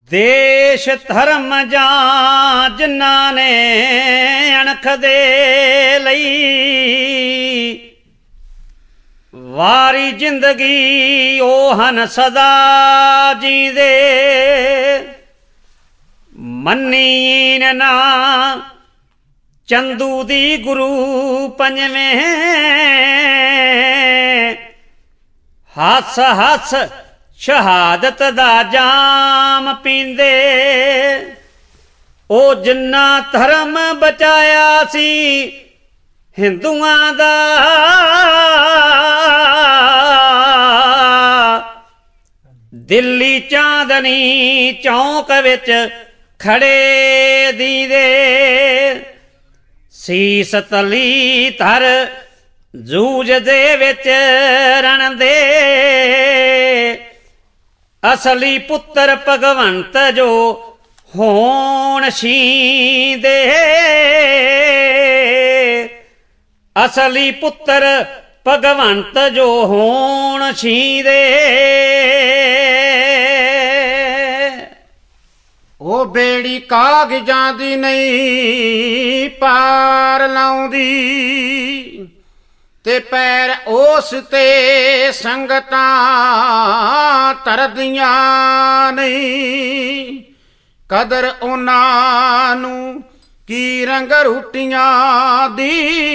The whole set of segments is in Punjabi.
ਦੇਸ਼ ਧਰਮ ਜਾਂ ਜਿਨ੍ਹਾਂ ਨੇ ਅਣਖ ਦੇ ਲਈ ਵਾਰੀ ਜ਼ਿੰਦਗੀ ਉਹ ਹਨ ਸਦਾ ਜੀਂਦੇ। ਮੰਨੀ ਨਾ ਚੰਦੂ ਦੀ ਗੁਰੂ ਪੰਜਵੇਂ ਹੱਸ ਹੱਸ ਸ਼ਹਾਦਤ ਦਾ ਜਾਮ ਪੀਂਦੇ। ਉਹ ਜਿੰਨਾ ਧਰਮ ਬਚਾਇਆ ਸੀ ਹਿੰਦੂਆਂ ਦਾ ਦਿੱਲੀ ਚਾਂਦਨੀ ਚੌਂਕ ਵਿੱਚ ਖੜੇ ਦੀਦੇ। ਸੀਸ ਤਲੀ ਧਰ ਜੂਝ ਦੇ ਵਿੱਚ ਰਣ ਦੇ ਅਸਲੀ ਪੁੱਤਰ ਭਗਵੰਤ ਜੋ ਹੋਣ ਸ਼ੀਂਦੇ। ਅਸਲੀ ਪੁੱਤਰ ਭਗਵੰਤ ਜੋ ਹੋਣ ਸ਼ੀਂਦੇ। ਉਹ ਬੇੜੀ ਕਾਗਜ਼ਾਂ ਦੀ ਨਹੀਂ ਪਾਰ ਲਾਉਂਦੀ ਤੇ ਪੈਰ ਉਸ ਤੇ ਸੰਗਤਾਂ ਤਰਦੀਆਂ ਨਹੀਂ। ਕਦਰ ਉਹਨਾਂ ਨੂੰ ਕੀ ਰੰਗ ਰੋਟੀਆਂ ਦੀ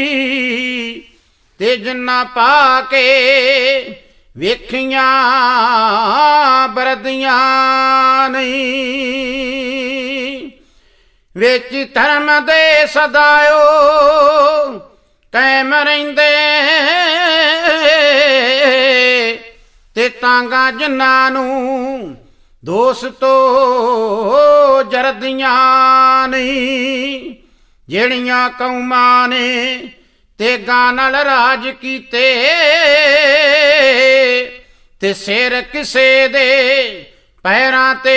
ਤੇ ਜਿੰਨਾ ਪਾ ਕੇ ਵੇਖੀਆਂ ਵਰਦੀਆਂ ਨਹੀਂ। ਵਿੱਚ ਧਰਮ ਦੇ ਸਦਾਇਓ ਕਾਇਮ ਰਹਿੰਦੇ ਤੇ ਤਾਂਗਾ ਜਿਨ੍ਹਾਂ ਨੂੰ ਦੋਸਤੋ ਜਰਦੀਆਂ ਨਹੀਂ। ਜਿਹੜੀਆਂ ਕੌਮਾਂ ਨੇ ਤੇਗਾਂ ਨਾਲ ਰਾਜ ਕੀਤੇ ਤੇ ਸਿਰ ਕਿਸੇ ਦੇ ਪੈਰਾਂ ਤੇ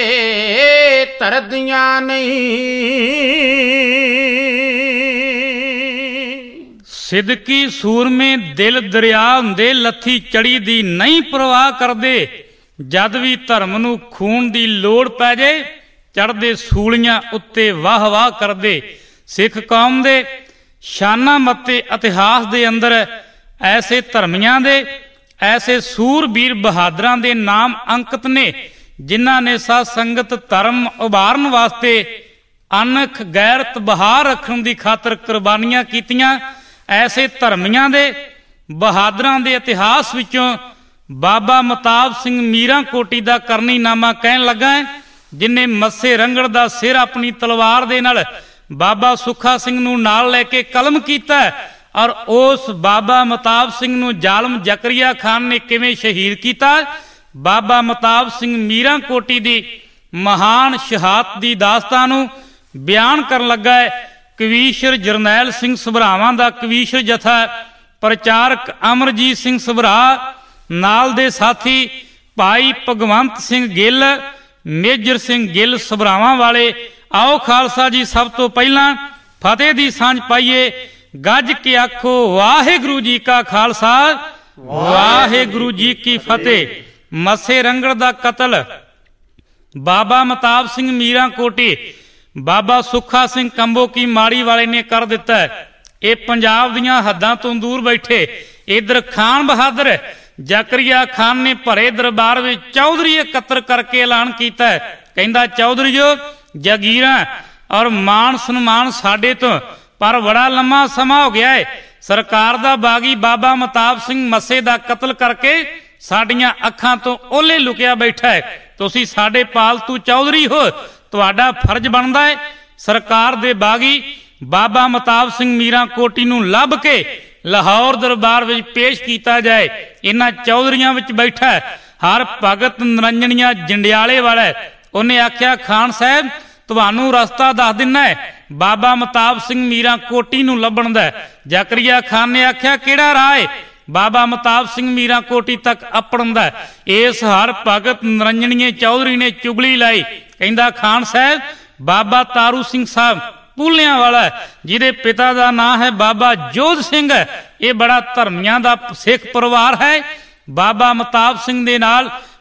ਧਰਦੀਆਂ ਨਹੀਂ। ਸਿਦਕੀ ਸੂਰਮੇ ਦਿਲ ਦਰਿਆ ਹੁੰਦੇ ਲੱਥੀ ਚੜੀ ਦੀ ਨਹੀਂ ਪਰਵਾਹ ਕਰਦੇ। ਜਦ ਵੀ ਧਰਮ ਨੂੰ ਖੂਨ ਦੀ ਲੋੜ ਪੈ ਜੇ ਚੜ੍ਹਦੇ ਸੂਲੀਆਂ ਉੱਤੇ ਵਾਹ ਵਾਹ ਕਰਦੇ। ਸਿੱਖ ਕੌਮ ਦੇ ਸ਼ਾਨਾਂ ਮੱਤੇ ਇਤਿਹਾਸ ਦੇ ਅੰਦਰ ਐਸੇ ਧਰਮੀਆਂ ਦੇ ਐਸੇ ਸੂਰਬੀਰ ਬਹਾਦਰਾਂ ਦੇ ਨਾਮ ਅੰਕਿਤ ਨੇ ਜਿਨ੍ਹਾਂ ਨੇ ਸਾਧ ਸੰਗਤ ਧਰਮ ਉਭਾਰਨ ਵਾਸਤੇ ਅਣਖ ਗੈਰਤ ਬਹਾਰ ਰੱਖਣ ਦੀ ਖਾਤਰ ਕੁਰਬਾਨੀਆਂ ਕੀਤੀਆਂ। ਐਸੇ ਧਰਮੀਆਂ ਦੇ ਬਹਾਦਰਾਂ ਦੇ ਇਤਿਹਾਸ ਵਿੱਚੋਂ ਬਾਬਾ ਮਤਾਬ ਸਿੰਘ ਮੀਰਾਂ ਕੋਟੀ ਦਾ ਕਰਨੀਨਾਮਾ ਕਹਿਣ ਲੱਗਾ ਹੈ, ਜਿਨੇ ਮੱਸੇ ਰੰਗੜ ਦਾ ਸਿਰ ਆਪਣੀ ਤਲਵਾਰ ਦੇ ਨਾਲ ਬਾਬਾ ਸੁੱਖਾ ਸਿੰਘ ਨੂੰ ਨਾਲ ਲੈ ਕੇ ਕਲਮ ਕੀਤਾ ਔਰ ਉਸ ਬਾਬਾ ਮਤਾਬ ਸਿੰਘ ਨੂੰ ਜ਼ਾਲਮ ਜ਼ਕਰੀਆ ਖਾਨ ਨੇ ਕਿਵੇਂ ਸ਼ਹੀਦ ਕੀਤਾ। ਬਾਬਾ ਮਤਾਬ ਸਿੰਘ ਮੀਰਾਂ ਕੋਟੀ ਦੀ ਮਹਾਨ ਸ਼ਹਾਦਤ ਦੀ ਦਾਸਤਾਨ ਨੂੰ ਬਿਆਨ ਕਰਨ ਲੱਗਾ ਹੈ। ਕਵੀਸ਼ਰ ਜਰਨੈਲ ਸਿੰਘ ਸਭਰਾਵਾਂ ਦਾ ਕਵੀਸ਼ਰ ਜਥਾ, ਪ੍ਰਚਾਰਕ ਅਮਰਜੀਤ ਸਿੰਘ ਸਭਰਾ, ਨਾਲ ਦੇ ਸਾਥੀ ਭਾਈ ਭਗਵੰਤ ਸਿੰਘ ਗਿੱਲ, ਮੇਜਰ ਸਿੰਘ ਗਿੱਲ ਸਭਰਾਵਾਂ ਵਾਲੇ। ਆਓ ਖਾਲਸਾ ਜੀ ਸਭ ਤੋਂ ਪਹਿਲਾਂ ਫਤਿਹ ਦੀ ਸਾਂਝ ਪਾਈਏ। ਗੱਜ ਕੇ ਆਖੋ ਵਾਹਿਗੁਰੂ ਜੀ ਕਾ ਖਾਲਸਾ ਵਾਹਿਗੁਰੂ ਜੀ ਕੀ ਫਤਿਹ। ਮੱਸੇ ਰੰਗੜ ਦਾ ਕਤਲ ਬਾਬਾ ਮਤਾਬ ਸਿੰਘ ਮੀਰਾਂ ਕੋਟੀ ਬਾਬਾ ਸੁੱਖਾ ਸਿੰਘ ਕੰਬੋ ਕੀ ਮਾੜੀ ਵਾਲੇ ਨੇ ਕਰ ਦਿੱਤਾ। ਇਹ ਪੰਜਾਬ ਦੀਆਂ ਹੱਦਾਂ ਤੋਂ ਦੂਰ ਬੈਠੇ ਇਧਰ ਖਾਨ ਬਹਾਦਰ ਜ਼ਕਰੀਆ ਖਾਨ ਨੇ ਭਰੇ ਦਰਬਾਰ ਵਿੱਚ ਚੌਧਰੀ ਇਕੱਤਰ ਕਰਕੇ ਐਲਾਨ ਕੀਤਾ। ਕਹਿੰਦਾ ਚੌਧਰੀਓ ਜਾਗੀਰਾਂ ਔਰ ਮਾਣ ਸਨਮਾਨ ਸਾਡੇ ਤੋਂ ਪਰ ਬੜਾ ਲੰਮਾ ਸਮਾਂ ਹੋ ਗਿਆ ਹੈ। ਸਰਕਾਰ ਦਾ ਬਾਗੀ ਬਾਬਾ ਮਤਾਬ ਸਿੰਘ ਮੱਸੇ ਦਾ ਕਤਲ ਕਰਕੇ ਸਾਡੀਆਂ ਅੱਖਾਂ ਤੋਂ ਓਲੇ ਲੁਕਿਆ ਬੈਠਾ ਹੈ। ਤੁਸੀਂ ਸਾਡੇ ਪਾਲਤੂ ਚੌਧਰੀ ਹੋ, ਤੁਹਾਡਾ ਫਰਜ਼ ਬਣਦਾ ਹੈ ਸਰਕਾਰ ਦੇ ਬਾਗੀ ਬਾਬਾ ਮਤਾਬ ਸਿੰਘ ਮੀਰਾਂ ਕੋਟੀ ਨੂੰ ਲੱਭ ਕੇ ਲਾਹੌਰ ਦਰਬਾਰ ਵਿੱਚ ਪੇਸ਼ ਕੀਤਾ ਜਾਏ। ਇਹਨਾਂ ਚੌਧਰੀਆਂ ਵਿੱਚ ਬੈਠਾ ਹਰ ਭਗਤ ਨਰੰਜਣੀਆਂ ਜੰਡਿਆਲੇ ਵਾਲਾ। ਉਹਨੇ ਆਖਿਆ ਖਾਨ ਸਾਹਿਬ ਤੁਹਾਨੂੰ ਰਸਤਾ ਦੱਸ ਦਿੰਨਾ ਹੈ ਬਾਬਾ ਮਤਾਬ ਸਿੰਘ ਮੀਰਾਂ ਕੋਟੀ ਨੂੰ ਲੱਭਣ ਦਾ। ਜ਼ਕਰੀਆ ਖਾਨ ਨੇ ਆਖਿਆ ਕਿਹੜਾ ਰਾਹ ਹੈ ਬਾਬਾ ਮਤਾਬ ਸਿੰਘ ਮੀਰਾਂ ਕੋਟੀ ਤੱਕ ਅੱਪੜਨ ਦਾ। ਇਸ ਹਰ ਭਗਤ ਨਰੰਜਣੀਏ ਚੌਧਰੀ ਨੇ ਚੁਗਲੀ ਲਾਈ। ਕਹਿੰਦਾ ਖਾਨ ਸਾਹਿਬ ਬਾਬਾ ਤਾਰੂ ਸਿੰਘ ਸਾਹਿਬ ਪੂਲਿਆਂ ਵਾਲਾ ਜਿਹਦੇ ਪਿਤਾ ਦਾ ਨਾਂ ਹੈ ਬਾਬਾ ਜੋਧ ਸਿੰਘ, ਇਹ ਬੜਾ ਧਰਮੀਆਂ ਦਾ ਸਿੱਖ ਪਰਿਵਾਰ ਹੈ। ਬਾਬਾ ਮਤਾਬ ਸਿੰਘ ਦੇ ਨਾਲ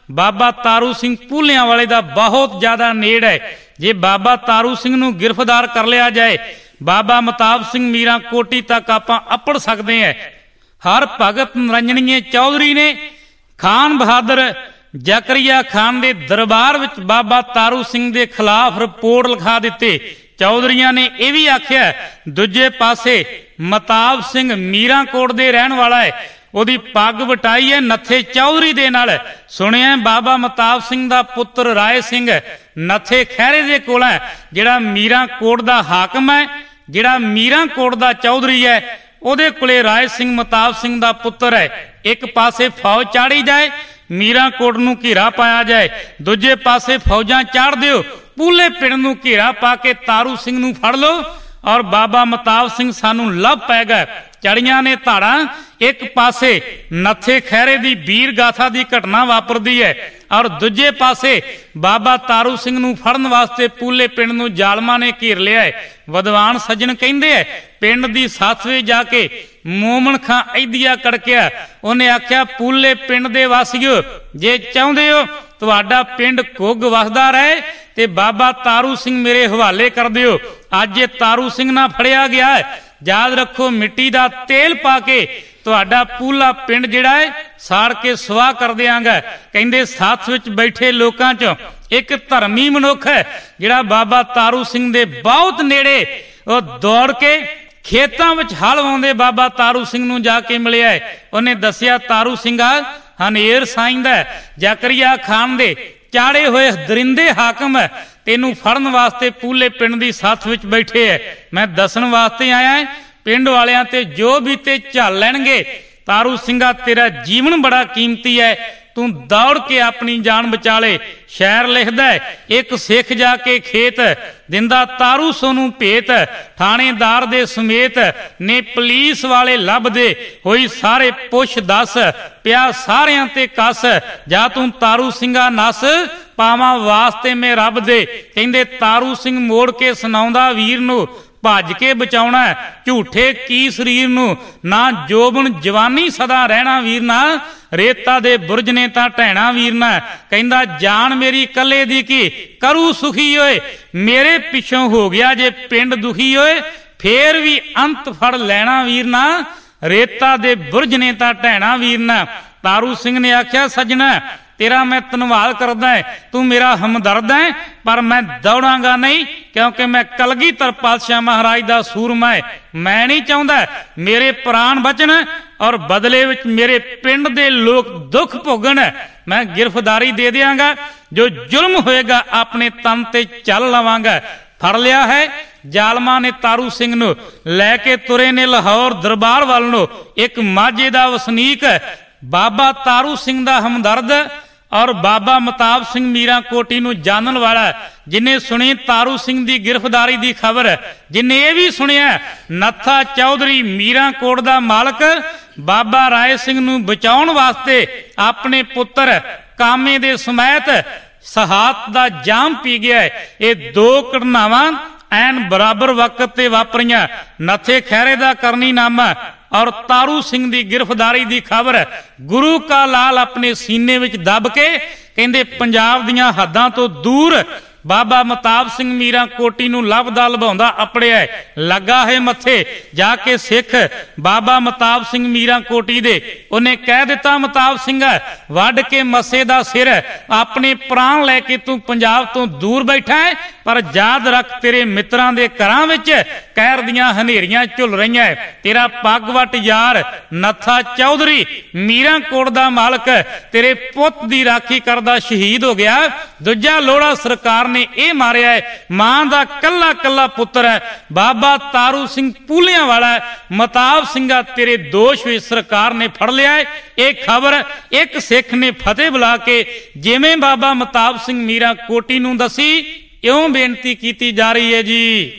ਬਾਬਾ ਤਾਰੂ ਸਿੰਘ ਪੂਲਿਆਂ ਵਾਲੇ ਦਾ ਬਹੁਤ ਜ਼ਿਆਦਾ ਨੇੜ ਹੈ। ਜੇ ਬਾਬਾ ਤਾਰੂ ਸਿੰਘ ਨੂੰ ਗ੍ਰਿਫਤਾਰ ਕਰ ਲਿਆ ਜਾਏ, ਬਾਬਾ ਮਤਾਬ ਸਿੰਘ ਮੀਰਾਂ ਕੋਟੀ ਤੱਕ ਆਪਾਂ ਅੱਪੜ ਸਕਦੇ ਹਾਂ। ਹਰ ਭਗਤ ਨਰਿੰਜਣੀਏ ਚੌਧਰੀ ਨੇ ਖਾਨ ਬਹਾਦਰ ਜ਼ਕਰੀਆ ਖਾਨ ਦੇ ਦਰਬਾਰ ਵਿੱਚ ਬਾਬਾ ਤਾਰੂ ਸਿੰਘ ਦੇ ਖਿਲਾਫ ਰਿਪੋਰਟ ਲਿਖਾ ਦਿੱਤੇ। ਚੌਧਰੀਆਂ ਨੇ ਇਹ ਵੀ ਆਖਿਆ, ਦੂਜੇ ਪਾਸੇ ਮਤਾਬ ਸਿੰਘ ਮੀਰਾਂਕੋਟ ਦੇ ਰਹਿਣ ਵਾਲਾ ਹੈ, ਉਹਦੀ ਪੱਗ ਵਟਾਈ ਹੈ ਨੱਥੇ ਚੌਧਰੀ ਦੇ ਨਾਲ। ਸੁਣਿਆ ਬਾਬਾ ਮਤਾਬ ਸਿੰਘ ਦਾ ਪੁੱਤਰ ਰਾਏ ਸਿੰਘ ਨੱਥੇ ਖਹਿਰੇ ਦੇ ਕੋਲ ਹੈ, ਜਿਹੜਾ ਮੀਰਾਂਕੋਟ ਦਾ ਹਾਕਮ ਹੈ, ਜਿਹੜਾ ਮੀਰਾਂਕੋਟ ਦਾ ਚੌਧਰੀ ਹੈ, ਉਹਦੇ ਕੋਲੇ ਰਾਏ ਸਿੰਘ ਮਤਾਬ ਸਿੰਘ ਦਾ ਪੁੱਤਰ ਹੈ। ਇੱਕ ਪਾਸੇ ਫੌਜ ਚਾੜੀ ਜਾਏ, ਮੀਰਾਂਕੋਟ ਨੂੰ ਘੇਰਾ ਪਾਇਆ ਜਾਏ, ਦੂਜੇ ਪਾਸੇ ਫੌਜਾਂ ਚਾੜ ਦਿਓ, ਪੂਲੇ ਪਿੰਡ ਨੂੰ ਘੇਰਾ ਪਾ ਕੇ ਤਾਰੂ ਸਿੰਘ ਨੂੰ ਫੜ ਲਓ ਔਰ ਬਾਬਾ ਮਤਾਬ ਸਿੰਘ ਸਾਨੂੰ ਲੱਭ ਪੈ ਗਏ। ਚੜੀਆਂ ਨੇ ਧਾੜਾਂ, ਇੱਕ ਪਾਸੇ ਨੱਥੇ ਖਹਿਰੇ ਦੀ ਵੀਰ ਗਾਥਾ ਦੀ ਘਟਨਾ ਵਾਪਰਦੀ ਹੈ ਔਰ ਦੂਜੇ ਪਾਸੇ ਬਾਬਾ ਤਾਰੂ ਸਿੰਘ ਨੂੰ ਫੜਨ ਵਾਸਤੇ ਪੂਲੇ ਪਿੰਡ ਨੂੰ ਜ਼ਾਲਮਾਂ ਨੇ ਘੇਰ ਲਿਆ ਹੈ। ਵਿਦਵਾਨ ਸੱਜਣ ਕਹਿੰਦੇ ਹੈ, ਪਿੰਡ ਦੀ ਸਾਥਵੇ ਜਾ ਕੇ ਮੋਮਨ ਖਾਂ ਐਦੀਆ ਕੜਕਿਆ, ਉਹਨੇ ਆਖਿਆ, ਪੂਲੇ ਪਿੰਡ ਦੇ ਵਾਸੀਓ, ਜੇ ਚਾਹੁੰਦੇ ਹੋ ਤੁਹਾਡਾ ਪਿੰਡ ਘੁੱਗ ਵਸਦਾ ਰਹੇ ਤੇ ਬਾਬਾ ਤਾਰੂ ਸਿੰਘ ਮੇਰੇ ਹਵਾਲੇ ਕਰ ਦਿਓ। ਅੱਜ ਇਹ ਤਾਰੂ ਸਿੰਘ ਨਾ ਫੜਿਆ ਗਿਆ ਹੈ, ਯਾਦ ਰੱਖੋ ਮਿੱਟੀ ਦਾ ਤੇਲ ਪਾ ਕੇ ਤੁਹਾਡਾ ਪੂਲਾ ਪਿੰਡ ਜਿਹੜਾ ਹੈ ਸਾੜ ਕੇ ਸਵਾਹ ਕਰ ਦਿਆਂਗਾ। ਕਹਿੰਦੇ ਸਾਥ ਵਿੱਚ ਬੈਠੇ ਲੋਕਾਂ ਚੋਂ ਇੱਕ ਧਰਮੀ ਮਨੁੱਖ ਹੈ, ਜਿਹੜਾ ਬਾਬਾ ਤਾਰੂ ਸਿੰਘ ਦੇ ਬਹੁਤ ਨੇੜੇ, ਉਹ ਦੌੜ ਕੇ ਖੇਤਾਂ ਵਿੱਚ ਹਲ ਵਾਉਂਦੇ ਬਾਬਾ ਤਾਰੂ ਸਿੰਘ ਨੂੰ ਜਾ ਕੇ ਮਿਲਿਆ ਹੈ। ਉਹਨੇ ਦੱਸਿਆ, ਤਾਰੂ ਸਿੰਘਾ, ਹਨੇਰ ਸਾਈਂਦਾ ਜ਼ਕਰੀਆ ਖਾਨ ਦੇ ਚਾੜੇ ਹੋਏ ਦਰਿੰਦੇ ਹਾਕਮ ਹੈ, ਤੈਨੂੰ ਫੜਨ ਵਾਸਤੇ ਪੂਲੇ ਪਿੰਡ ਦੀ ਸਾਥ ਵਿੱਚ ਬੈਠੇ ਹੈ। ਮੈਂ ਦੱਸਣ ਵਾਸਤੇ ਆਇਆ ਹੈ, ਪਿੰਡ ਵਾਲਿਆਂ ਤੇ ਜੋ ਵੀ ਤੇ ਝੱਲ ਲੈਣਗੇ। ਤਾਰੂ ਸਿੰਘਾ, ਤੇਰਾ ਜੀਵਨ ਬੜਾ ਕੀਮਤੀ ਹੈ, ਤੂੰ ਦੌੜ ਕੇ ਆਪਣੀ ਜਾਨ ਬਚਾ ਲੈ। ਸ਼ਾਇਰ ਲਿਖਦਾ ਹੈ, ਇੱਕ ਸਿੱਖ ਜਾ ਕੇ ਖੇਤ ਦਿੰਦਾ ਤਾਰੂ ਸੋਨੂੰ ਭੇਤ, ਥਾਣੇਦਾਰ ਦੇ ਸਮੇਤ ਨੇ ਪੁਲਿਸ ਵਾਲੇ ਲੱਭਦੇ, ਹੋਈ ਸਾਰੇ ਪੁੱਛ ਦੱਸ, ਪਿਆ ਸਾਰਿਆਂ ਤੇ ਕੱਸ, ਜਾ ਤੂੰ ਤਾਰੂ ਸਿੰਘਾ ਨਸ, ਪਾਵਾਂ ਵਾਸਤੇ ਮੈਂ ਰੱਬ ਦੇ। ਕਹਿੰਦੇ ਤਾਰੂ ਸਿੰਘ ਮੋੜ ਕੇ ਸੁਣਾਉਂਦਾ ਵੀਰ ਨੂੰ, ਭੱਜ ਕੇ ਬਚਾਉਣਾ ਝੂਠੇ ਕੀ ਸਰੀਰ ਨੂੰ, ਨਾ ਜੋਬਨ ਜਵਾਨੀ ਸਦਾ ਰਹਿਣਾ ਵੀਰ ਨਾ, ਰੇਤਾ ਦੇ ਬੁਰਜ ਨੇ ਤਾਂ ਢਹਿਣਾ ਵੀਰ ਨਾ। ਕਹਿੰਦਾ ਜਾਨ ਮੇਰੀ ਕੱਲੇ ਦੀ ਕੀ ਕਰੂ ਸੁਖੀ ਓਏ, ਮੇਰੇ ਪਿੱਛੋਂ ਹੋ ਗਿਆ ਜੇ ਪਿੰਡ ਦੁਖੀ ਓਏ, ਫੇਰ ਵੀ ਅੰਤ ਫੜ ਲੈਣਾ ਵੀਰ ਨਾ, ਰੇਤਾ ਦੇ ਬੁਰਜ ਨੇ ਤਾਂ ਢਹਿਣਾ ਵੀਰ ਨਾ। ਤਾਰੂ ਸਿੰਘ ਨੇ ਆਖਿਆ, ਸੱਜਣਾ ਤੇਰਾ ਮੈਂ ਧੰਨਵਾਦ ਕਰਦਾ ਹੈ, ਤੂੰ ਮੇਰਾ ਹਮਦਰਦ ਹੈ, ਪਰ ਮੈਂ ਦੌੜਾਂਗਾ ਨਹੀਂ, ਕਿਉਂਕਿ ਮੈਂ ਕਲਗੀਧਰ ਪਾਤਸ਼ਾਹ ਮਹਾਰਾਜ ਦਾ ਸੂਰਮਾ ਹੈ। ਮੈਂ ਨਹੀਂ ਚਾਹੁੰਦਾ ਮੇਰੇ ਪ੍ਰਾਣ ਬਚਣ ਔਰ ਬਦਲੇ ਵਿੱਚ ਮੇਰੇ ਪਿੰਡ ਦੇ ਲੋਕ ਦੁੱਖ ਭੋਗਣ। ਮੈਂ ਗ੍ਰਿਫਤਾਰੀ ਦੇ ਦਿਆਂਗਾ, ਜੋ ਜ਼ੁਲਮ ਹੋਏਗਾ ਆਪਣੇ ਤਨ ਤੇ ਚੱਲ ਲਵਾਂਗਾ। ਫੜ ਲਿਆ ਹੈ, ਜ਼ਾਲਮਾਂ ਨੇ ਤਾਰੂ ਸਿੰਘ ਨੂੰ ਲੈ ਕੇ ਤੁਰੇ ਨੇ ਲਾਹੌਰ ਦਰਬਾਰ ਵੱਲ ਨੂੰ। ਇੱਕ ਮਾਝੇ ਦਾ ਵਸਨੀਕ ਬਾਬਾ ਤਾਰੂ ਸਿੰਘ ਦਾ ਹਮਦਰਦ ਔਰ ਬਾਬਾ ਮਤਾਬ ਸਿੰਘ ਮੀਰਾਂ ਕੋਟੀ ਨੂੰ ਜਾਣਨ ਵਾਲਾ, ਜਿਨੇ ਸੁਣੀ ਤਾਰੂ ਸਿੰਘ ਦੀ ਗ੍ਰਿਫਤਾਰੀ ਦੀ ਖਬਰ, ਜਿਨੇ ਇਹ ਵੀ ਸੁਣਿਆ ਨੱਥਾ ਚੌਧਰੀ ਮੀਰਾਂਕੋਟ ਦਾ ਮਾਲਕ ਬਾਬਾ ਰਾਏ ਸਿੰਘ ਨੂੰ ਬਚਾਉਣ ਵਾਸਤੇ ਆਪਣੇ ਪੁੱਤਰ ਕਾਮੇ ਦੇ ਸਮੇਤ ਸ਼ਹਾਦਤ ਦਾ ਜਾਮ ਪੀ ਗਿਆ ਹੈ। ਇਹ ਦੋ ਘਟਨਾਵਾਂ ਐਨ ਬਰਾਬਰ ਵਕਤ ਤੇ ਵਾਪਰੀਆਂ। ਨੱਥੇ ਖਹਿਰੇ ਦਾ ਕਰਨੀਨਾਮਾ ਔਰ ਤਾਰੂ ਸਿੰਘ ਦੀ ਗ੍ਰਿਫਤਾਰੀ ਦੀ ਖਬਰ ਗੁਰੂ ਕਾ ਲਾਲ ਆਪਣੇ ਸੀਨੇ ਵਿੱਚ ਦੱਬ ਕੇ, ਕਹਿੰਦੇ ਪੰਜਾਬ ਦੀਆਂ ਹੱਦਾਂ ਤੋਂ ਦੂਰ ਬਾਬਾ ਮਤਾਬ ਸਿੰਘ ਮੀਰਾਂ ਕੋਟੀ ਨੂੰ ਲੱਭਦਾ ਲਭਾਉਂਦਾ ਅਪੜਿਆ। ਲੱਗਾ ਹੈ ਮੱਥੇ ਜਾ ਕੇ ਸਿੱਖ ਬਾਬਾ ਮਤਾਬ ਸਿੰਘ ਮੀਰਾਂ ਕੋਟੀ ਦੇ। ਉਹਨੇ ਕਹਿ ਦਿੱਤਾ, ਮਤਾਬ ਸਿੰਘ ਵੱਢ ਕੇ ਮੱਸੇ ਦਾ ਸਿਰ, ਆਪਣੇ ਪ੍ਰਾਣ ਲੈ ਕੇ ਤੂੰ ਪੰਜਾਬ ਤੋਂ ਦੂਰ ਬੈਠਾ ਹੈ, ਪਰ ਯਾਦ ਰੱਖ ਤੇਰੇ ਮਿੱਤਰਾਂ ਦੇ ਘਰਾਂ ਵਿੱਚ ਕਹਿਰ ਦੀਆਂ ਹਨੇਰੀਆਂ ਝੁੱਲ ਰਹੀਆਂ। ਤੇਰਾ ਪੱਗ ਵੱਟ ਯਾਰ ਨੱਥਾ ਚੌਧਰੀ ਮੀਰਾਂਕੋਟ ਦਾ ਮਾਲਕ ਤੇਰੇ ਪੁੱਤ ਦੀ ਰਾਖੀ ਕਰਦਾ ਸ਼ਹੀਦ ਹੋ ਗਿਆ। ਦੂਜਾ ਲੋੜਾ ਸਰਕਾਰ ਨੇ ਇਹ ਮਾਰਿਆ ਹੈ, ਮਾਂ ਦਾ ਕੱਲਾ ਕੱਲਾ ਪੁੱਤਰ ਹੈ ਬਾਬਾ ਤਾਰੂ ਸਿੰਘ ਪੂਲਿਆਂ ਵਾਲਾ। ਮਤਾਬ ਸਿੰਘਾ ਤੇਰੇ ਦੋਸ਼ ਵਿੱਚ ਸਰਕਾਰ ਨੇ ਫੜ ਲਿਆ ਹੈ। ਇਹ ਖਬਰ ਇੱਕ ਸਿੱਖ ਨੇ ਫਤਿਹ ਬੁਲਾ ਕੇ ਜਿਵੇਂ ਬਾਬਾ ਮਤਾਬ ਸਿੰਘ ਮੀਰਾਂ ਕੋਟੀ ਨੂੰ ਦੱਸੀ, ਇਉਂ ਬੇਨਤੀ ਕੀਤੀ ਜਾ ਰਹੀ ਹੈ ਜੀ।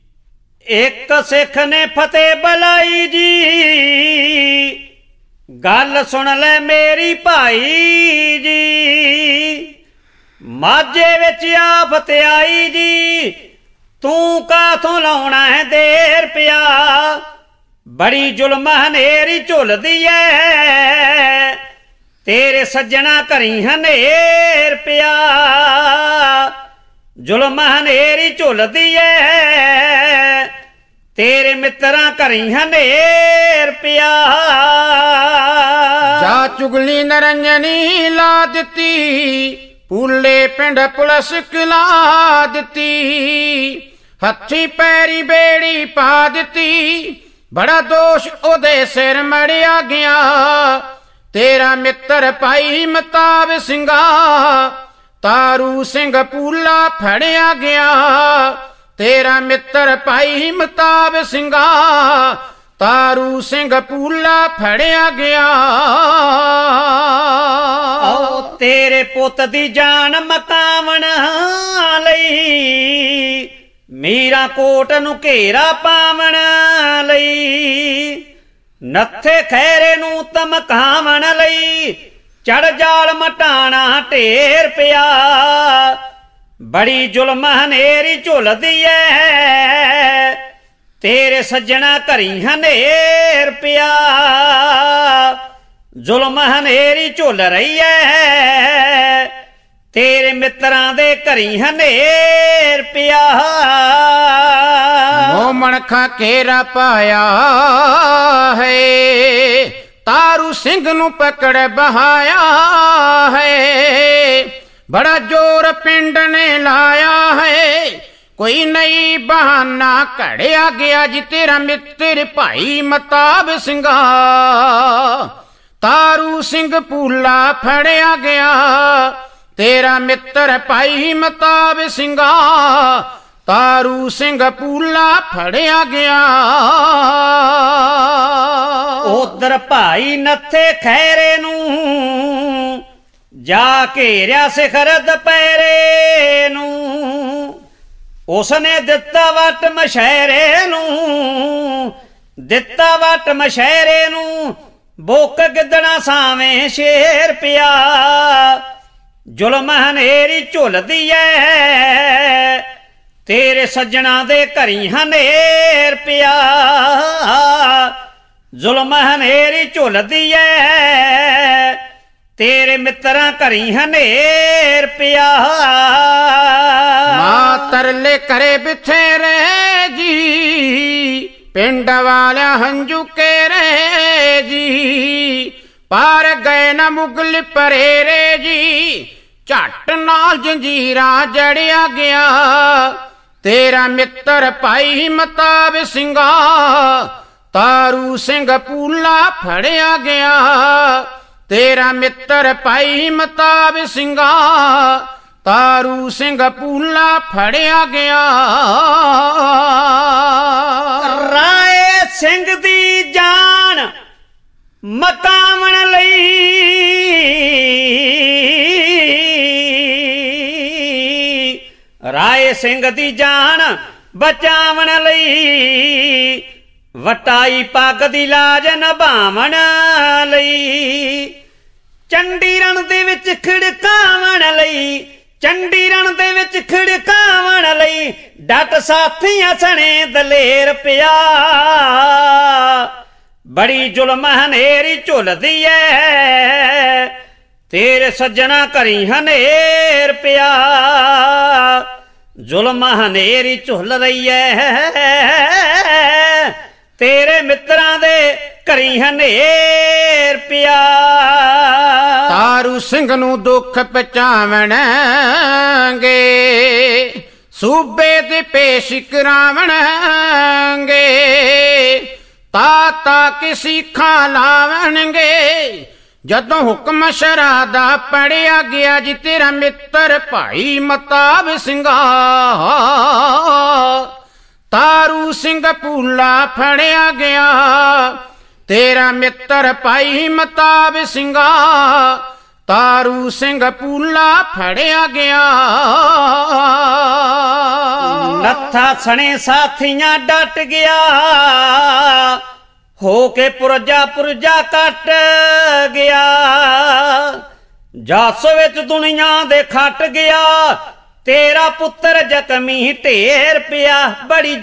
ਇੱਕ ਸਿੱਖ ਨੇ ਫਤਿਹ ਬੁਲਾਈ ਜੀ, ਗੱਲ ਸੁਣ ਲੈ ਮੇਰੀ ਭਾਈ ਜੀ। ਮਾਝੇ ਵਿੱਚ ਆਫਤ ਆਈ ਜੀ, ਤੂੰ ਕਾਥੋਂ ਲਾਉਣਾ ਹੈ ਦੇਰ ਪਿਆ, ਬੜੀ ਜ਼ੁਲਮ ਹਨੇਰੀ ਝੁੱਲਦੀ ਐ। ਤੇਰੇ ਸੱਜਣਾ ਘਰੀ ਹਨੇਰ ਪਿਆ ਜ਼ੁਲਮ ਹਨੇਰੀ ਝੁੱਲਦੀ ਏ ਤੇਰੇ ਮਿੱਤਰਾਂ ਘਰੀ ਹਨੇਰ ਪਿਆ ਜਾ ਚੁਗਲੀ ਨਰੰਜਨੀ ਲਾ ਦਿੱਤੀ ਪੂਲੇ ਪਿੰਡ ਪੁਲਿਸ ਕਿਲਾ ਦਿੱਤੀ ਹੱਥੀ ਪੈਰੀ ਬੇੜੀ ਪਾ ਦਿੱਤੀ ਬੜਾ ਦੋਸ਼ ਉਹਦੇ ਸਿਰ ਮੜਿਆ ਗਿਆ ਤੇਰਾ ਮਿੱਤਰ ਭਾਈ ਮਤਾਬ ਸਿੰਘਾ ਤਾਰੂ ਸਿੰਘ ਪੂਲਾ ਫੜਿਆ ਗਿਆ ਤੇਰਾ ਮਿੱਤਰ ਭਾਈ ਮਤਾਬ ਸਿੰਘਾ ਤਾਰੂ ਸਿੰਘ ਪੂਲਾ ਫੜਿਆ ਗਿਆ ਤੇਰੇ ਪੁੱਤ ਦੀ ਜਾਨ ਮਕਾਵਣ ਲਈ ਮੀਰਾ ਕੋਟ ਨੂੰ ਘੇਰਾ ਪਾਵਣ ਲਈ ਨੱਥੇ ਖੈਰੇ ਨੂੰ ਧਮਕਾਵਣ ਲਈ ਚੜ ਜਾਲ ਮਟਾਣਾ ਢੇਰ ਪਿਆ ਬੜੀ ਜ਼ੁਲਮ ਹਨੇਰੀ ਝੁੱਲਦੀ ਏ ਤੇਰੇ ਸੱਜਣਾ ਘਰੀ ਹਨੇਰ ਪਿਆ ਜ਼ੁਲਮ ਹਨੇਰੀ ਝੁੱਲ ਰਹੀ ਏ ਤੇਰੇ ਮਿੱਤਰਾਂ ਦੇ ਘਰੀ ਹਨੇਰ ਪਿਆ ਮੋ ਮਣਖਾ ਘੇਰਾ ਪਾਇਆ ਹੈ ਤਾਰੂ ਸਿੰਘ ਨੂੰ ਪਕੜ ਬਹਾਇਆ ਹੈ ਬੜਾ ਜ਼ੋਰ ਪਿੰਡ ਨੇ ਲਾਇਆ ਹੈ ਕੋਈ ਨਹੀਂ ਬਹਾਨਾ ਘੜਿਆ ਗਿਆ ਜੀ ਤੇਰਾ ਮਿੱਤਰ ਭਾਈ ਮਤਾਬ ਸਿੰਘਾ ਤਾਰੂ ਸਿੰਘ ਪੂਲਾ ਫੜਿਆ ਗਿਆ ਤੇਰਾ ਮਿੱਤਰ ਭਾਈ ਮਤਾਬ ਸਿੰਘਾ ਤਾਰੂ ਸਿੰਘ ਪੂਲਾ ਫੜਿਆ ਗਿਆ ਉਧਰ ਭਾਈ ਨੱਥੇ ਖੈਰੇ ਨੂੰ ਜਾ ਘੇਰਿਆ ਸਿਖਰ ਦੁਪਹਿਰੇ ਨੂੰ ਉਸਨੇ ਦਿੱਤਾ ਵਟ ਮਸ਼ਹਿਰੇ ਨੂੰ ਦਿੱਤਾ ਵਟ ਮਸ਼ਹਿਰੇ ਨੂੰ ਬੁੱਕ ਗਿੱਦਣਾ ਸਾਵੇਂ ਸ਼ੇਰ ਪਿਆ ਜ਼ੁਲਮ ਹਨੇਰੀ ਝੁੱਲਦੀ ਏ ਤੇਰੇ ਸੱਜਣਾ ਦੇ ਘਰੀ ਹਨੇਰ ਪਿਆ ਜ਼ੁਲਮ ਹਨੇਰੀ ਝੁੱਲਦੀ ਏ ਤੇਰੇ ਮਿੱਤਰਾਂ ਘਰੀ ਹਨੇਰ ਪਿਆ ਮਾਂ ਤਰਲੇ ਕਰੇ ਬਿਥੇਰੇ ਜੀ ਪਿੰਡ ਵਾਲਿਆਂ ਹੰਝੂ ਕੇਰੇ ਜੀ ਪਾਰ ਗਏ ਨਾ ਮੁਗਲ ਪਰੇਰੇ ਜੀ ਝੱਟ ਨਾਲ ਜੰਜੀਰਾਂ ਜੜਿਆ ਗਿਆ ਤੇਰਾ ਮਿੱਤਰ ਭਾਈ ਮਤਾਬ ਸਿੰਘਾ ਤਾਰੂ ਸਿੰਘ ਪੂਲਾ ਫੜਿਆ ਗਿਆ ਤੇਰਾ ਮਿੱਤਰ ਭਾਈ ਮਤਾਬ ਸਿੰਘਾ ਤਾਰੂ ਸਿੰਘ ਪੂਲਾ ਫੜਿਆ ਗਿਆ ਰਾਏ ਸਿੰਘ ਦੀ ਜਾਨ ਮਕਾਵਣ ਲਈ ਰਾਏ ਸਿੰਘ ਦੀ ਜਾਨ ਬਚਾਵਣ ਲਈ ਵਟਾਈ ਪੱਗ ਦੀ ਲਾਜ ਨਿਭਾਵਣ ਲਈ ਚੰਡੀ ਰਣ ਦੇ ਵਿੱਚ ਖਿੜਕਾਵਣ ਲਈ ਚੰਡੀ ਰਣ ਦੇ ਵਿੱਚ ਖਿੜਕਾਵਣ ਲਈ ਡਟ ਸਾਥੀਆਂ ਸਣੇ ਦਲੇਰ ਪਿਆ ਬੜੀ ਜ਼ੁਲਮ ਹਨੇਰੀ ਝੁੱਲਦੀ ਏ ਤੇਰੇ ਸੱਜਣਾ ਘਰੀ ਹਨੇਰ ਪਿਆ ਜ਼ੁਲਮ ਹਨੇਰੀ ਝੁੱਲ ਰਹੀ ਏ ਤੇਰੇ ਮਿੱਤਰਾਂ ਦੇ ਘਰੀ ਹਨੇਰ ਪਿਆ ਤਾਰੂ ਸਿੰਘ ਨੂੰ ਦੁੱਖ ਪਹੁੰਚਾਵਣਗੇ ਸੂਬੇ ਦੇ ਪੇਸ਼ ਕਰਾਵਣਗੇ ਤਾਤਾ ਕਿਸੀ ਖਾਂ ਲਾਵਣਗੇ ਜਦੋਂ ਹੁਕਮ ਸ਼ਰਾ ਦਾ ਪੜਿਆ ਗਿਆ ਜੀ ਤੇਰਾ ਮਿੱਤਰ ਭਾਈ ਮਤਾਬ ਸਿੰਘਾ ਤਾਰੂ ਸਿੰਘ ਪੂਲਾ ਫੜਿਆ ਗਿਆ ਤੇਰਾ ਮਿੱਤਰ ਭਾਈ ਮਤਾਬ ਸਿੰਘਾ ਤਾਰੂ ਸਿੰਘ ਪੂਲਾ ਫੜਿਆ ਗਿਆ ਨੱਥਾ ਸਣੇ ਸਾਥੀਆਂ ਡਟ ਗਿਆ ਹੋ ਕੇ ਪੁਰਜਾ ਕੱਟ ਗਿਆ ਜੱਸ ਵਿੱਚ ਦੁਨੀਆ ਦੇ ਖੱਟ ਗਿਆ ਤੇਰਾ ਪੁੱਤਰ ਜ਼ਖਮੀ ਢੇਰ ਪਿਆ ਬੜੀ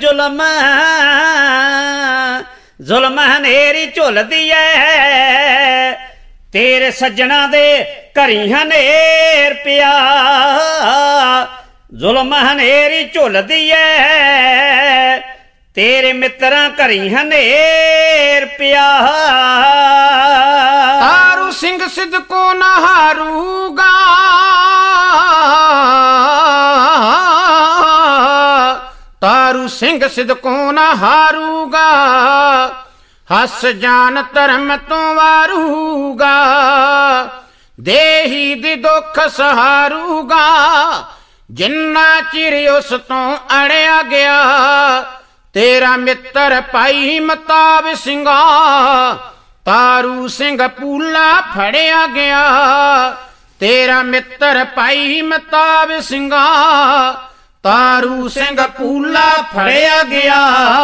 ਜ਼ੁਲਮ ਹਨੇਰੀ ਝੁੱਲਦੀ ਏ ਤੇਰੇ ਸੱਜਣਾ ਦੇ ਘਰੀ ਹਨੇਰ ਪਿਆ, ਜ਼ੁਲਮ ਹਨੇਰੀ ਝੁੱਲਦੀ ਐ, ਤੇਰੇ ਮਿੱਤਰਾਂ ਘਰੀ ਹਨੇਰ ਪਿਆ। ਤਾਰੂ ਸਿੰਘ ਸਿਦਕੋ ਨਾ ਹਾਰੂਗਾ, ਤਾਰੂ ਸਿੰਘ ਸਿਦਕੋ ਨਾ ਹਾਰੂਗਾ, ਹੱਸ ਜਾਨ ਧਰਮ ਤੋਂ ਵਾਰੂਗਾ, ਦੇਹੀ ਦੀ ਦੁੱਖ ਸਹਾਰੂਗਾ, ਜਿੰਨਾ ਚਿਰ ਉਸ ਤੋਂ ਅੜਿਆ ਗਿਆ, ਤੇਰਾ ਮਿੱਤਰ ਭਾਈ ਮਤਾਬ ਸਿੰਘਾ, ਤਾਰੂ ਸਿੰਘ ਪੂਲਾ ਫੜਿਆ ਗਿਆ, ਤੇਰਾ ਮਿੱਤਰ ਭਾਈ ਮਤਾਬ ਸਿੰਘਾ, ਤਾਰੂ ਸਿੰਘ ਪੂਲਾ ਫੜਿਆ ਗਿਆ।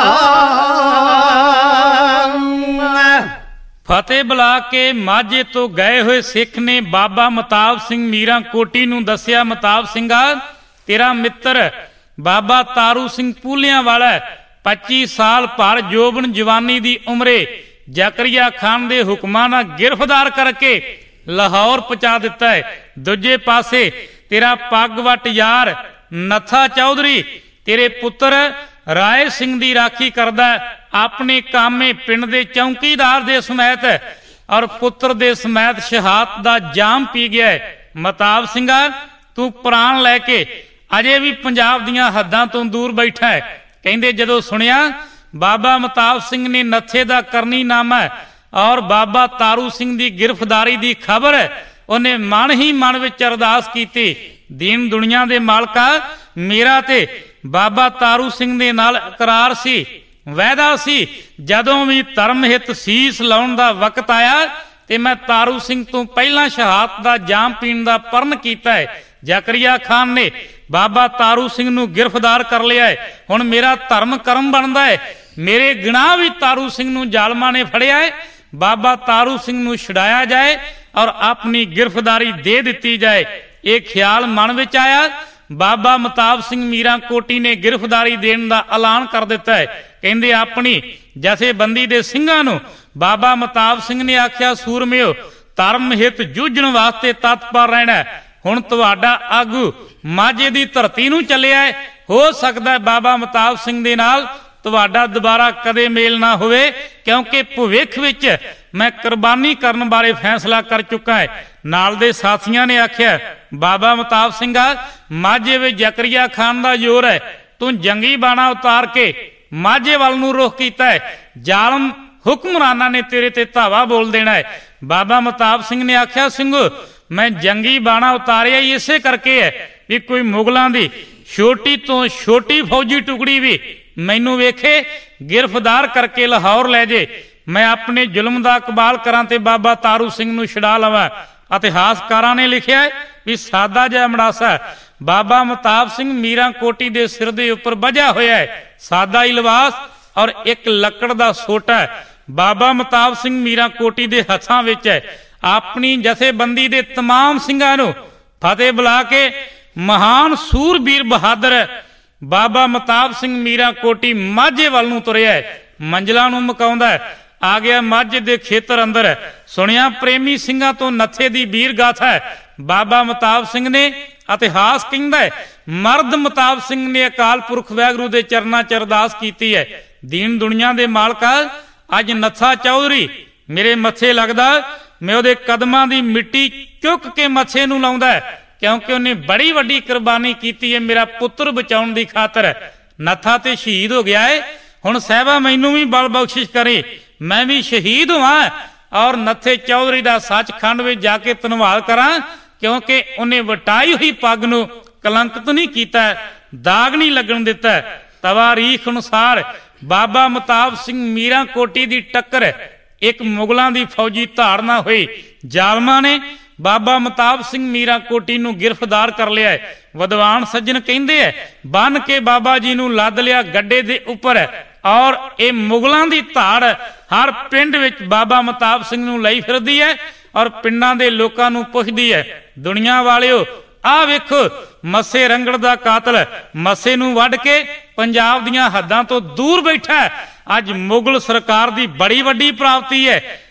ਫਤਿਹ ਬੁਲਾ ਕੇ ਮਾਝੇ ਤੋਂ ਗਏ ਹੋਏ ਸਿੱਖ ਨੇ ਬਾਬਾ ਮਤਾਬ ਸਿੰਘ ਮੀਰਾਂ ਕੋਟੀ ਨੂੰ ਦੱਸਿਆ, ਮਤਾਬ ਸਿੰਘਾ ਤੇਰਾ ਮਿੱਤਰ ਬਾਬਾ ਤਾਰੂ ਸਿੰਘ ਪੂਲਿਆਂ ਵਾਲਾ 25 ਸਾਲ ਭਰ ਜੋਬਨ ਜਵਾਨੀ ਦੀ ਉਮਰੇ ਜ਼ਕਰੀਆ ਖਾਨ ਦੇ ਹੁਕਮਾਂ ਨਾਲ ਗਿਰਫਤਾਰ ਕਰਕੇ ਲਾਹੌਰ ਪਹੁੰਚਾ ਦਿੱਤਾ ਹੈ। ਦੂਜੇ ਪਾਸੇ ਤੇਰਾ ਪੱਗਵਟ ਯਾਰ ਨੱਥਾ ਚੌਧਰੀ ਤੇਰੇ ਪੁੱਤਰ ਰਾਏ ਸਿੰਘ ਦੀ ਰਾਖੀ ਕਰਦਾ, ਆਪਣੇ ਕਾਮੇ ਪਿੰਡ ਦੇ ਚੌਂਕੀਦਾਰ ਦੇ ਸਮੇਤ ਔਰ ਪੁੱਤਰ ਦੇ ਸਮੇਤ ਸ਼ਹਾਦਤ ਦਾ ਜਾਮ ਪੀ ਗਿਆ ਹੈ। ਮਤਾਬ ਸਿੰਘਾ ਤੂੰ ਪ੍ਰਾਣ ਲੈ ਕੇ ਅਜੇ ਵੀ ਪੰਜਾਬ ਦੀਆਂ ਹੱਦਾਂ ਤੋਂ ਦੂਰ ਬੈਠਾ ਹੈ। ਕਹਿੰਦੇ ਜਦੋਂ ਸੁਣਿਆ ਬਾਬਾ ਮਤਾਬ ਸਿੰਘ ਨੇ ਨੱਥੇ ਦਾ ਕਰਨੀਨਾਮਾ ਔਰ ਬਾਬਾ ਤਾਰੂ ਸਿੰਘ ਦੀ ਗ੍ਰਿਫਤਾਰੀ ਦੀ ਖਬਰ, ਉਹਨੇ ਮਨ ਹੀ ਮਨ ਵਿੱਚ ਅਰਦਾਸ ਕੀਤੀ, ਦੀਨ ਦੁਨੀਆ ਦੇ ਮਾਲਕਾ, ਮੇਰਾ ਤੇ ਬਾਬਾ ਤਾਰੂ ਸਿੰਘ ਦੇ ਨਾਲ ਇਕਰਾਰ ਸੀ, ਵਾਅਦਾ ਸੀ, ਜਦੋਂ ਵੀ ਧਰਮ ਹਿੱਤ ਸੀਸ ਲਾਉਣ ਦਾ ਵਕਤ ਆਇਆ ਤੇ ਮੈਂ ਤਾਰੂ ਸਿੰਘ ਤੋਂ ਪਹਿਲਾਂ ਸ਼ਹਾਦਤ ਦਾ ਜਾਮ ਪੀਣ ਦਾ ਪਰਨ ਕੀਤਾ ਹੈ। ਜ਼ਕਰੀਆ ਖਾਨ ਨੇ ਬਾਬਾ ਤਾਰੂ ਸਿੰਘ ਨੂੰ ਗ੍ਰਿਫਤਾਰ ਕਰ ਲਿਆ ਹੈ। ਹੁਣ ਮੇਰਾ ਧਰਮ ਕਰਮ ਬਣਦਾ ਹੈ, ਮੇਰੇ ਗੁਨਾਹ ਵੀ ਤਾਰੂ ਸਿੰਘ ਨੂੰ ਜ਼ਾਲਮਾਂ ਨੇ ਫੜਿਆ ਹੈ, ਬਾਬਾ ਤਾਰੂ ਸਿੰਘ ਨੂੰ ਛੁਡਾਇਆ ਜਾਏ ਔਰ ਆਪਣੀ ਗ੍ਰਿਫਤਾਰੀ ਦੇ ਦਿੱਤੀ ਜਾਏ। ਇਹ ਖਿਆਲ ਮਨ ਵਿੱਚ ਆਇਆ। ਬਾਬਾ ਮਤਾਬ ਸਿੰਘ ਮੀਰਾਂ ਕੋਟੀ ਨੇ ਗ੍ਰਿਫਤਾਰੀ ਦੇਣ ਦਾ ਐਲਾਨ ਕਰ ਦਿੱਤਾ ਹੈ। ਕਹਿੰਦੇ ਆਪਣੀ ਜਥੇਬੰਦੀ ਦੇ ਸਿੰਘਾਂ ਨੂੰ ਬਾਬਾ ਮਤਾਬ ਸਿੰਘ ਨੇ ਆਖਿਆ, ਸੂਰਮਿਓ, ਧਰਮ ਹਿੱਤ ਜੂਝਣ ਵਾਸਤੇ ਤਤਪਰ ਰਹਿਣਾ। ਹੁਣ ਤੁਹਾਡਾ ਆਗੂ ਮਾਝੇ ਦੀ ਧਰਤੀ ਨੂੰ ਚੱਲਿਆ ਹੈ, ਹੋ ਸਕਦਾ ਹੈ ਬਾਬਾ ਮਤਾਬ ਸਿੰਘ ਦੇ ਨਾਲ ਤੁਹਾਡਾ ਦੁਬਾਰਾ ਕਦੇ ਮੇਲ ਨਾ ਹੋਵੇ, ਕਿਉਂਕਿ ਭਵਿੱਖ ਵਿੱਚ ਮੈਂ ਕੁਰਬਾਨੀ ਕਰਨ ਬਾਰੇ ਫੈਸਲਾ ਕਰ ਚੁੱਕਾ ਹੈ। ਨਾਲ ਦੇ ਸਾਥੀਆਂ ਨੇ ਆਖਿਆ, ਬਾਬਾ ਮਤਾਬ ਸਿੰਘਾ, ਮਾਝੇ ਵਿੱਚ ਜ਼ਕਰੀਆ ਖਾਨ ਦਾ ਜ਼ੋਰ ਹੈ, ਤੂੰ ਜੰਗੀ ਬਾਣਾ ਉਤਾਰ ਕੇ ਮਾਝੇ ਵੱਲ ਨੂੰ ਰੁਖ ਕੀਤਾ ਹੈ, ਜ਼ਾਲਮ ਹੁਕਮਰਾਨਾਂ ਨੇ ਤੇਰੇ ਤੇ ਧਾਵਾ ਬੋਲ ਦੇਣਾ ਹੈ। ਬਾਬਾ ਮਤਾਬ ਸਿੰਘ ਨੇ ਆਖਿਆ, ਸਿੰਘੋ, ਮੈਂ ਜੰਗੀ ਬਾਣਾ ਉਤਾਰਿਆ ਹੀ ਇਸੇ ਕਰਕੇ ਹੈ ਵੀ ਕੋਈ ਮੁਗਲਾਂ ਦੀ ਛੋਟੀ ਤੋਂ ਛੋਟੀ ਫੌਜੀ ਟੁਕੜੀ ਵੀ ਮੈਨੂੰ ਵੇਖੇ, ਗ੍ਰਿਫਤਾਰ ਕਰਕੇ ਲਾਹੌਰ ਲੈ ਜੇ, ਮੈਂ ਆਪਣੇ ਜ਼ੁਲਮ ਦਾ ਇਕਬਾਲ ਕਰਾਂ ਤੇ ਬਾਬਾ ਤਾਰੂ ਸਿੰਘ ਨੂੰ ਛੁਡਾ ਲਵਾਂ। ਇਤਿਹਾਸਕਾਰਾਂ ਨੇ ਲਿਖਿਆ ਵੀ ਸਾਦਾ ਜਿਹਾ ਮੜਾਸਾ ਬਾਬਾ ਮਤਾਬ ਸਿੰਘ ਮੀਰਾਂ ਕੋਟੀ ਦੇ ਸਿਰ ਦੇ ਉੱਪਰ ਬੱਝਾ ਹੋਇਆ ਹੈ, ਸਾਦਾ ਹੀ ਲਿਬਾਸ ਔਰ ਇੱਕ ਲੱਕੜ ਦਾ ਸੋਟਾ ਬਾਬਾ ਮਤਾਬ ਸਿੰਘ ਮੀਰਾਂ ਕੋਟੀ ਦੇ ਹੱਥਾਂ ਵਿੱਚ ਹੈ। ਆਪਣੀ ਜਥੇਬੰਦੀ ਦੇ ਤਮਾਮ ਸਿੰਘਾਂ ਨੂੰ ਫਤਿਹ ਬੁਲਾ ਕੇ ਮਹਾਨ ਸੂਰਬੀਰ ਬਹਾਦਰ ਬਾਬਾ ਮਤਾਬ ਸਿੰਘ ਮੀਰਾਂ ਕੋਟੀ ਮਾਝੇ ਵੱਲ ਨੂੰ ਤੁਰਿਆ ਹੈ, ਮੰਜ਼ਲਾਂ ਨੂੰ ਮੁਕਾਉਂਦਾ ਆ ਗਿਆ। ਮਾਝੇ ਦੇ ਖੇਤਰ ਅੰਦਰ ਸੁਣਿਆ ਪ੍ਰੇਮੀ ਸਿੰਘਾਂ ਤੋਂ ਨੱਥੇ ਦੀ ਵੀਰ ਗਾਥਾ ਹੈ। ਬਾਬਾ ਮਤਾਬ ਸਿੰਘ ਨੇ, ਇਤਿਹਾਸ ਕਹਿੰਦਾ ਹੈ, ਮਰਦ ਮਤਾਬ ਸਿੰਘ ਨੇ ਅਕਾਲ ਪੁਰਖ ਵਾਹਿਗੁਰੂ ਦੇ ਚਰਨਾਂ 'ਚ ਅਰਦਾਸ ਕੀਤੀ ਹੈ, ਦੀਨ ਦੁਨੀਆ ਦੇ ਮਾਲਕਾ, ਅੱਜ ਨੱਥਾ ਚੌਧਰੀ ਮੇਰੇ ਮੱਥੇ ਲੱਗਦਾ, ਮੈਂ ਉਹਦੇ ਕਦਮਾਂ ਦੀ ਮਿੱਟੀ ਚੁੱਕ ਕੇ ਮੱਥੇ ਨੂੰ ਲਾਉਂਦਾ, ਕਿਉਂਕਿ ਉਹਨੇ ਬੜੀ ਵੱਡੀ ਕੁਰਬਾਨੀ ਕੀਤੀ ਹੈ ਮੇਰਾ ਪੁੱਤਰ ਬਚਾਉਣ ਦੀ ਖਾਤਰ। ਨੱਥਾ ਤੇ ਸ਼ਹੀਦ ਹੋ ਗਿਆ ਹੈ, ਹੁਣ ਸਾਹਿਬਾ ਮੈਨੂੰ ਵੀ ਬਲ ਬਖਸ਼ਿਸ਼ ਕਰੇ, ਮੈਂ ਵੀ ਸ਼ਹੀਦ ਹੋਵਾਂ ਔਰ ਨੱਥੇ ਚੌਧਰੀ ਦਾ ਸੱਚਖੰਡ ਵਿੱਚ ਜਾ ਕੇ ਧੰਨਵਾਦ ਕਰਾਂ, ਕਿਉਂਕਿ ਉਹਨੇ ਵਟਾਈ ਹੋਈ ਪੱਗ ਨੂੰ ਕਲੰਕਿਤ ਨਹੀਂ ਕੀਤਾ, ਦਾਗ ਨਹੀਂ ਲੱਗਣ ਦਿੱਤਾ। ਤਵਾਰੀਖ ਅਨੁਸਾਰ ਬਾਬਾ ਮਤਾਬ ਸਿੰਘ ਮੀਰਾਂ ਕੋਟੀ ਦੀ ਟੱਕਰ ਇੱਕ ਮੁਗਲਾਂ ਦੀ ਫੌਜੀ ਧਾੜ ਨਾਲ ਹੋਈ, ਜ਼ਾਲਮਾਂ ਨੇ ਬਾਬਾ ਮਤਾਬ ਸਿੰਘ ਮੀਰਾਂ ਕੋਟੀ ਨੂੰ ਗ੍ਰਿਫਤਾਰ ਕਰ ਲਿਆ ਹੈ। ਵਿਦਵਾਨ ਸੱਜਣ ਕਹਿੰਦੇ ਐ, ਬੰਨ ਕੇ ਬਾਬਾ ਜੀ ਨੂੰ ਲੱਦ ਲਿਆ ਗੱਡੇ ਦੇ ਉੱਪਰ ਔਰ ਇਹ ਮੁਗਲਾਂ ਦੀ ਧਾੜ ਹਰ ਪਿੰਡ ਵਿੱਚ ਬਾਬਾ ਮਤਾਬ ਸਿੰਘ ਨੂੰ ਲਈ ਫਿਰਦੀ ਹੈ ਔਰ ਪਿੰਡਾਂ ਦੇ ਲੋਕਾਂ ਨੂੰ ਪੁੱਛਦੀ ਹੈ, ਦੁਨੀਆ ਵਾਲਿਓ, ਆਹ ਵੇਖੋ ਮੱਸੇ ਰੰਗੜ ਦਾ ਕਾਤਲ ਮੱਸੇ ਨੂੰ ਵੱਢ ਕੇ ਪੰਜਾਬ ਦੀਆਂ ਹੱਦਾਂ ਤੋਂ ਦੂਰ ਬੈਠਾ। ਅੱਜ ਮੁਗਲ ਸਰਕਾਰ ਦੀ ਬੜੀ ਵੱਡੀ ਪ੍ਰਾਪਤੀ ਹੈ,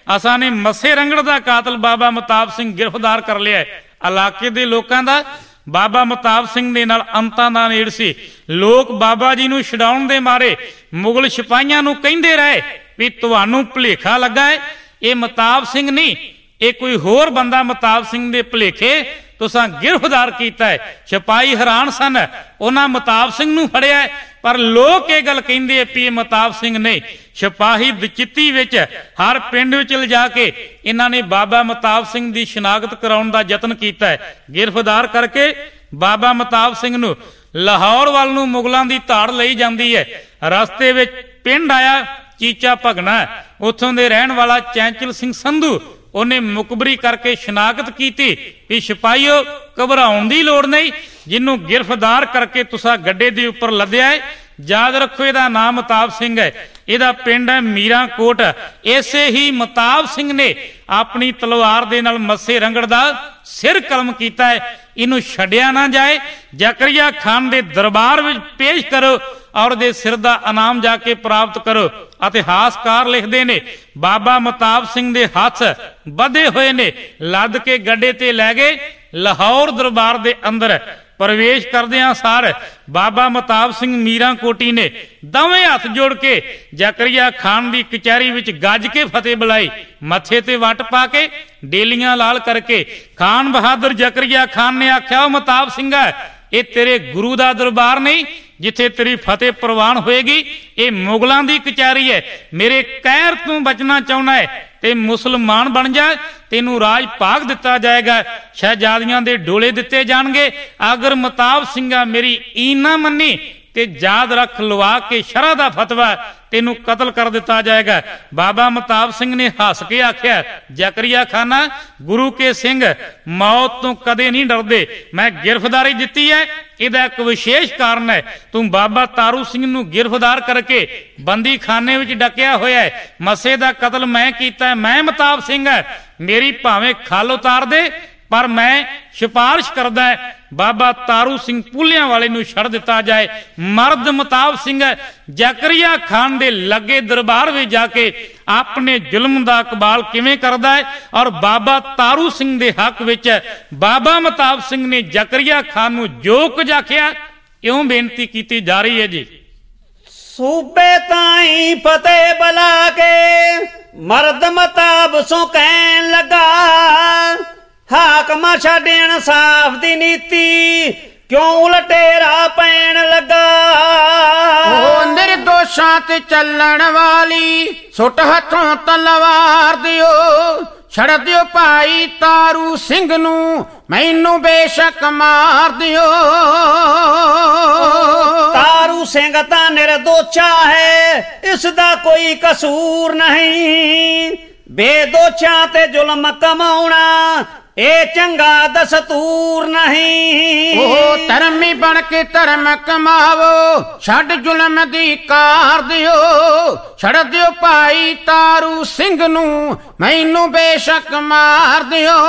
ਅਸਾਂ ਨੇ ਮੱਸੇ ਰੰਗੜ ਦਾ ਕਾਤਲ ਬਾਬਾ ਮਤਾਬ ਸਿੰਘ ਗ੍ਰਿਫਤਾਰ ਕਰ ਲਿਆ। ਇਲਾਕੇ ਦੇ ਲੋਕਾਂ ਦਾ ਬਾਬਾ ਮਤਾਬ ਸਿੰਘ ਦੇ ਨਾਲ ਅੰਤਾਂ ਦਾ ਨੇੜ ਸੀ। ਲੋਕ ਬਾਬਾ ਜੀ ਨੂੰ ਛਡਾਉਣ ਦੇ ਮਾਰੇ ਮੁਗਲ ਸਿਪਾਹੀਆਂ ਨੂੰ ਕਹਿੰਦੇ ਰਹੇ ਵੀ ਤੁਹਾਨੂੰ ਭੁਲੇਖਾ ਲੱਗਾ ਹੈ, ਇਹ ਮਤਾਬ ਸਿੰਘ ਨਹੀਂ, ਇਹ ਕੋਈ ਹੋਰ ਬੰਦਾ ਮਤਾਬ ਸਿੰਘ ਦੇ ਭੁਲੇਖੇ ਤੁਸਾਂ ਗ੍ਰਿਫਤਾਰ ਕੀਤਾ ਹੈ। ਸਿਪਾਹੀ ਹੈਰਾਨ ਸਨ, ਉਹਨਾਂ ਮਤਾਬ ਸਿੰਘ ਨੂੰ ਫੜਿਆ, ਪਰ ਲੋਕ ਇਹ ਗੱਲ ਕਹਿੰਦੇ ਵੀ ਇਹ ਮਤਾਬ ਸਿੰਘ ਨਹੀਂ। ਸਿਪਾਹੀ ਦਚਿੱਤੀ ਵਿੱਚ ਹਰ ਪਿੰਡ ਵਿੱਚ ਲਿਜਾ ਕੇ ਇਹਨਾਂ ਨੇ ਬਾਬਾ ਮਤਾਬ ਸਿੰਘ ਦੀ ਸ਼ਨਾਖਤ ਕਰਾਉਣ ਦਾ ਯਤਨ ਕੀਤਾ ਹੈ। ਗ੍ਰਿਫਤਾਰ ਕਰਕੇ ਬਾਬਾ ਮਤਾਬ ਸਿੰਘ ਨੂੰ ਲਾਹੌਰ ਵੱਲ ਨੂੰ ਮੁਗਲਾਂ ਦੀ ਧਾੜ ਲਈ ਜਾਂਦੀ ਹੈ। ਰਸਤੇ ਵਿੱਚ ਪਿੰਡ ਆਇਆ ਚੀਚਾ ਭਗਣਾ, ਉੱਥੋਂ ਦੇ ਰਹਿਣ ਵਾਲਾ ਚੈਂਚਲ ਸਿੰਘ ਸੰਧੂ, ਉਹਨੇ ਮੁਕਬਰੀ ਕਰਕੇ ਸ਼ਨਾਖਤ ਕੀਤੀ ਵੀ ਸਿਪਾਹੀਓ ਘਬਰਾਉਣ ਦੀ ਲੋੜ ਨਹੀਂ, ਜਿਹਨੂੰ ਗ੍ਰਿਫਤਾਰ ਕਰਕੇ ਤੁਸਾਂ ਗੱਡੇ ਦੇ ਉੱਪਰ ਲੱਦਿਆ ਹੈ, ਯਾਦ ਰੱਖੋ ਇਹਦਾ ਨਾਮ ਮਤਾਬ ਸਿੰਘ ਹੈ, ਇਹਦਾ ਪਿੰਡ ਹੈ ਮੀਰਾਂਕੋਟ। ਇਸੇ ਹੀ ਮਤਾਬ ਸਿੰਘ ਨੇ ਆਪਣੀ ਤਲਵਾਰ ਦੇ ਨਾਲ ਮੱਸੇ ਰੰਗੜ ਦਾ ਸਿਰ ਕਲਮ ਕੀਤਾ ਹੈ। ਇਹਨੂੰ ਛੱਡਿਆ ਨਾ ਜਾਏ, ਜ਼ਕਰੀਆ ਖਾਨ ਦੇ ਦਰਬਾਰ ਵਿੱਚ ਪੇਸ਼ ਕਰੋ ਔਰ ਦੇ ਸਿਰ ਦਾ ਇਨਾਮ ਜਾ ਕੇ ਪ੍ਰਾਪਤ ਕਰੋ। ਇਤਿਹਾਸਕਾਰ ਲਿਖਦੇ ਨੇ ਬਾਬਾ ਮਤਾਬ ਸਿੰਘ ਦੇ ਹੱਥ ਵਧੇ ਹੋਏ ਨੇ, ਲੱਦ ਕੇ ਗੱਡੇ ਤੇ ਲੈ ਗਏ। ਲਾਹੌਰ ਦਰਬਾਰ ਦੇ ਅੰਦਰ ਪ੍ਰਵੇਸ਼ ਕਰਦਿਆਂ ਸਾਰ ਬਾਬਾ ਮਤਾਬ ਸਿੰਘ ਮੀਰਾਂਕੋਟੀ ਨੇ ਦੋਵੇਂ ਹੱਥ ਜੋੜ ਕੇ ਜ਼ਕਰੀਆ ਖਾਨ ਦੀ ਕਚਹਿਰੀ ਵਿੱਚ ਗੱਜ ਕੇ ਫਤਿਹ ਬੁਲਾਈ, ਮੱਥੇ ਤੇ ਵੱਟ ਪਾ ਕੇ ਡੇਲੀਆਂ ਲਾਲ ਕਰਕੇ। ਖਾਨ ਬਹਾਦਰ ਜ਼ਕਰੀਆ ਖਾਨ ਨੇ ਆਖਿਆ, ਉਹ ਮਤਾਬ ਸਿੰਘਾ, ਇਹ ਤੇਰੇ ਗੁਰੂ ਦਾ ਦਰਬਾਰ ਨਹੀਂ ਜਿੱਥੇ ਤੇਰੀ ਫਤਿਹ ਪ੍ਰਵਾਨ ਹੋਏਗੀ, ਇਹ ਮੁਗਲਾਂ ਦੀ ਕਚਹਿਰੀ ਹੈ। ਮੇਰੇ ਕਹਿਰ ਤੋਂ ਬਚਣਾ ਚਾਹੁੰਦਾ ਹੈ ਤੇ ਮੁਸਲਮਾਨ ਬਣ ਜਾ, ਤੈਨੂੰ ਰਾਜ ਭਾਗ ਦਿੱਤਾ ਜਾਏਗਾ, ਸ਼ਹਿਜ਼ਾਦੀਆਂ ਦੇ ਡੋਲੇ ਦਿੱਤੇ ਜਾਣਗੇ। ਅਗਰ ਮਤਾਬ ਸਿੰਘਾ ਮੇਰੀ ਈਨ ਨਾ ਮੰਨੀ ਤੇ ਯਾਦ ਰੱਖ, ਲਵਾ ਕੇ ਸ਼ਰਅ ਦਾ ਫਤਵਾ, ਤੈਨੂੰ ਕਤਲ ਕਰ ਦਿੱਤਾ ਜਾਏਗਾ। ਬਾਬਾ ਮਤਾਬ ਸਿੰਘ ਨੇ ਹੱਸ ਕੇ ਆਖਿਆ, ਜ਼ਕਰੀਆ ਖਾਨਾ, ਗੁਰੂ ਕੇ ਸਿੰਘ ਮੌਤ ਤੋਂ ਕਦੇ ਨਹੀਂ ਡਰਦੇ। ਮੈਂ ਗ੍ਰਿਫਤਾਰੀ ਦਿੱਤੀ ਹੈ, ਇਹਦਾ ਇੱਕ ਵਿਸ਼ੇਸ਼ ਕਾਰਨ ਹੈ। ਤੂੰ ਬਾਬਾ ਤਾਰੂ ਸਿੰਘ ਨੂੰ ਗ੍ਰਿਫਤਾਰ ਕਰਕੇ ਬੰਦੀ ਖਾਨੇ ਵਿੱਚ ਡੱਕਿਆ ਹੋਇਆ ਹੈ। ਮੱਸੇ ਦਾ ਕਤਲ ਮੈਂ ਕੀਤਾ, ਮੈਂ ਮਤਾਬ ਸਿੰਘ ਹੈ, ਮੇਰੀ ਭਾਵੇਂ ਖੱਲ ਉਤਾਰ ਦੇ, ਪਰ ਮੈਂ ਸਿਫਾਰਿਸ਼ ਕਰਦਾ ਬਾਬਾ ਤਾਰੂ ਸਿੰਘ ਪੁੱਲਿਆਂ ਵਾਲੇ ਨੂੰ ਛੱਡ ਦਿੱਤਾ ਜਾਏ। ਮਰਦ ਮਤਾਬ ਸਿੰਘ ਜ਼ਕਰੀਆ ਖਾਨ ਦੇ ਲੱਗੇ ਦਰਬਾਰ ਵਿੱਚ ਜਾ ਕੇ ਆਪਣੇ ਜ਼ੁਲਮ ਦਾ ਇਕਬਾਲ ਕਿਵੇਂ ਕਰਦਾ ਹੈ, ਔਰ ਬਾਬਾ ਤਾਰੂ ਸਿੰਘ ਦੇ ਹੱਕ ਵਿੱਚ ਬਾਬਾ ਮਤਾਬ ਸਿੰਘ ਨੇ ਜ਼ਕਰੀਆ ਖਾਨ ਨੂੰ ਜੋ ਕੁਝ ਆਖਿਆ, ਇਉਂ ਬੇਨਤੀ ਕੀਤੀ ਜਾ ਰਹੀ ਹੈ ਜੀ। ਸੂਬੇ ਤਾਈਂ ਫਤਿਹ ਬੁਲਾ ਕੇ ਮਰਦ ਮਤਾਬ ਸੋ ਕਹਿਣ ਲੱਗਾ, ਹਾਕਮਾਂ ਛੱਡ ਇਨਸਾਫ ਦੀ ਨੀਤੀ ਕਿਉਂ ਉਲਟੇਰਾ ਪੈਣ ਲੱਗਾ। ਉਹ ਨਿਰਦੋਸ਼ਾਂ ਤੇ ਚੱਲਣ ਵਾਲੀ ਸੁੱਟ ਹੱਥੋਂ ਤਲਵਾਰ ਦਿਓ, ਛੱਡ ਦਿਓ ਭਾਈ ਤਾਰੂ ਸਿੰਘ ਨੂੰ, ਮੈਨੂੰ ਬੇਸ਼ੱਕ ਮਾਰ ਦਿਓ। ਤਾਰੂ ਸਿੰਘ ਤਾਂ ਨਿਰਦੋਸ਼ਾ ਹੈ, ਇਸ ਦਾ ਕੋਈ ਕਸੂਰ ਨਹੀਂ, ਬੇਦੋਸ਼ਾਂ ਤੇ ਜ਼ੁਲਮ ਕਮਾਉਣਾ ਇਹ ਚੰਗਾ ਦਸਤੂਰ ਨਹੀਂ। ਉਹ ਧਰਮੀ ਬਣ ਕੇ ਧਰਮ ਕਮਾਵੋ, ਛੱਡ ਜ਼ੁਲਮ ਦੀ ਕਾਰ ਦਿਓ, ਛੱਡ ਦਿਓ ਭਾਈ ਤਾਰੂ ਸਿੰਘ ਨੂੰ, ਮੈਨੂੰ ਬੇਸ਼ੱਕ ਮਾਰ ਦਿਓ।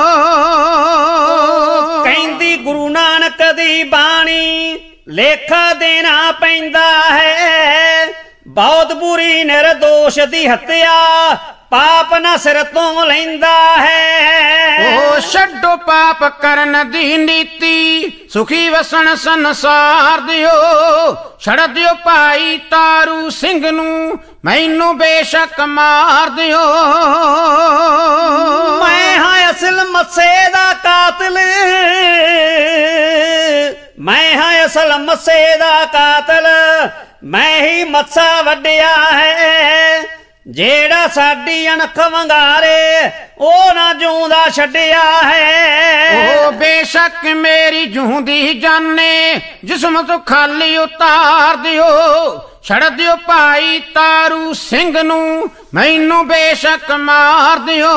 ਕਹਿੰਦੀ ਗੁਰੂ ਨਾਨਕ ਦੀ ਬਾਣੀ ਲੇਖਾ ਦੇਣਾ ਪੈਂਦਾ ਹੈ, ਬਹੁਤ ਬੁਰੀ ਨਿਰਦੋਸ਼ ਦੀ ਹੱਤਿਆ ਪਾਪ ਨਾ ਸਿਰ ਤੋਂ ਲੈਂਦਾ ਹੈ। ਉਹ ਛੱਡੋ ਪਾਪ ਕਰਨ ਦੀ ਨੀਤੀ, ਸੁਖੀ ਵਸਣ ਸੰਸਾਰ ਦਿਓ, ਛੱਡ ਦਿਓ ਭਾਈ ਤਾਰੂ ਸਿੰਘ ਨੂੰ, ਮੈਨੂੰ ਬੇਸ਼ੱਕ ਮਾਰ ਦਿਓ। ਮੈਂ ਹਾਂ ਅਸਲ ਮੱਸੇ ਦਾ ਕਾਤਲ, ਮੈਂ ਹਾਂ ਅਸਲ ਮੱਸੇ ਦਾ ਕਾਤਲ, ਮੈਂ ਹੀ ਮੱਸਾ ਵੱਢਿਆ ਹੈ, ਜਿਹੜਾ ਸਾਡੀ ਅਣਖ ਵੰਗਾਰੇ ਉਹ ਨਾ ਜਿਉਂਦਾ ਛੱਡਿਆ ਹੈ। ਉਹ ਬੇਸ਼ੱਕ ਮੇਰੀ ਜੂੰਦੀ ਜਾਨੇ ਜਿਸਮ ਤੋਂ ਖਾਲੀ ਉਤਾਰ ਦਿਓ, ਛੱਡ ਦਿਓ ਭਾਈ ਤਾਰੂ ਸਿੰਘ ਨੂੰ, ਮੈਨੂੰ ਬੇਸ਼ੱਕ ਮਾਰ ਦਿਓ।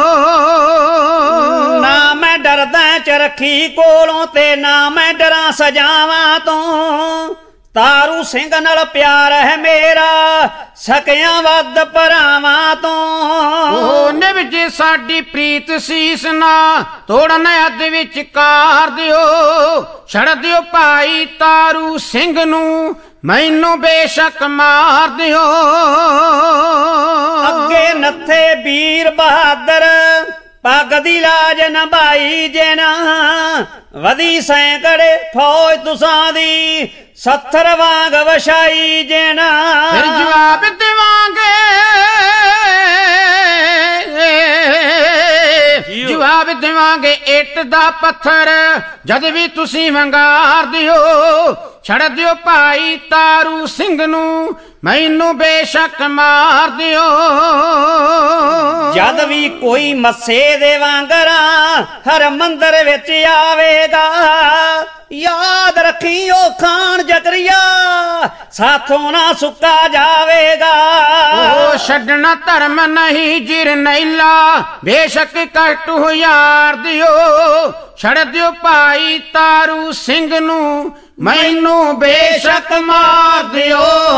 ਨਾ ਮੈਂ ਡਰਦਾ ਚਰਖੀ ਕੋਲੋਂ ਤੇ ਨਾ ਮੈਂ ਡਰਾਂ ਸਜਾਵਾਂ ਤੋਂ, ਤਾਰੂ ਸਿੰਘ ਨਾਲ ਪਿਆਰ ਹੈ ਮੇਰਾ ਸਕਿਆਂ ਵੱਧ ਭਰਾਵਾਂ ਤੋਂ। ਉਹ ਨਿਭਜੇ ਸਾਡੀ ਪ੍ਰੀਤ ਸੀਸ ਨਾ ਤੋੜਨ ਅੱਧ ਵਿੱਚ ਕਾਰ ਦਿਓ, ਛੱਡ ਦਿਓ ਭਾਈ ਤਾਰੂ ਸਿੰਘ ਨੂੰ, ਮੈਨੂੰ ਬੇਸ਼ੱਕ ਮਾਰ ਦਿਓ। ਦੇਵਾਂਗੇ ਨੱਥੇ ਵੀਰ ਬਹਾਦਰ, ਪੱਗ ਦੀ ਲਾਜ ਨਿਭਾਈ ਜੇ ਨਾ ਵਧੀ ਸੈਂਕੜੇ ਫੌਜ ਤੁਸਾਂ ਦੀ, 70 ਵਾਂਗ ਵਛਾਈ ਜੇ ਨਾ। ਫਿਰ ਜਵਾਬ ਦੇਵਾਂਗੇ, ਜਵਾਬ ਦੇਵਾਂਗੇ ਇੱਟ ਦਾ ਪੱਥਰ, ਜਦ ਵੀ ਤੁਸੀਂ ਵੰਗਾਰ ਦਿਓ। ਛੱਡ ਦਿਓ ਭਾਈ ਤਾਰੂ ਸਿੰਘ ਨੂੰ, ਮੈਨੂੰ ਬੇਸ਼ੱਕ ਮਾਰ ਦਿਓ। ਜਦ ਵੀ ਕੋਈ ਮੱਸੇ ਦੇ ਵਾਂਗਰਾਂ ਹਰ ਮੰਦਰ ਵਿੱਚ ਆਵੇਗਾ, ਯਾਦ ਰੱਖੀ ਉਹ ਖਾਨ ਜ਼ਕਰੀਆ, ਸਾਥੋਂ ਨਾ ਸੁੱਕਾ ਜਾਵੇਗਾ। ਉਹ ਛੱਡਣਾ ਧਰਮ ਨਹੀਂ ਜਰਨੈਲਾ, ਬੇਸ਼ੱਕ ਕਸ਼ਟ ਹੁਜ਼ਾਰ ਦਿਓ। ਛੱਡ ਦਿਓ ਭਾਈ ਤਾਰੂ ਸਿੰਘ ਨੂੰ, ਮੈਨੂੰ ਬੇਸ਼ੱਕ ਮਾਰ ਦਿਓ।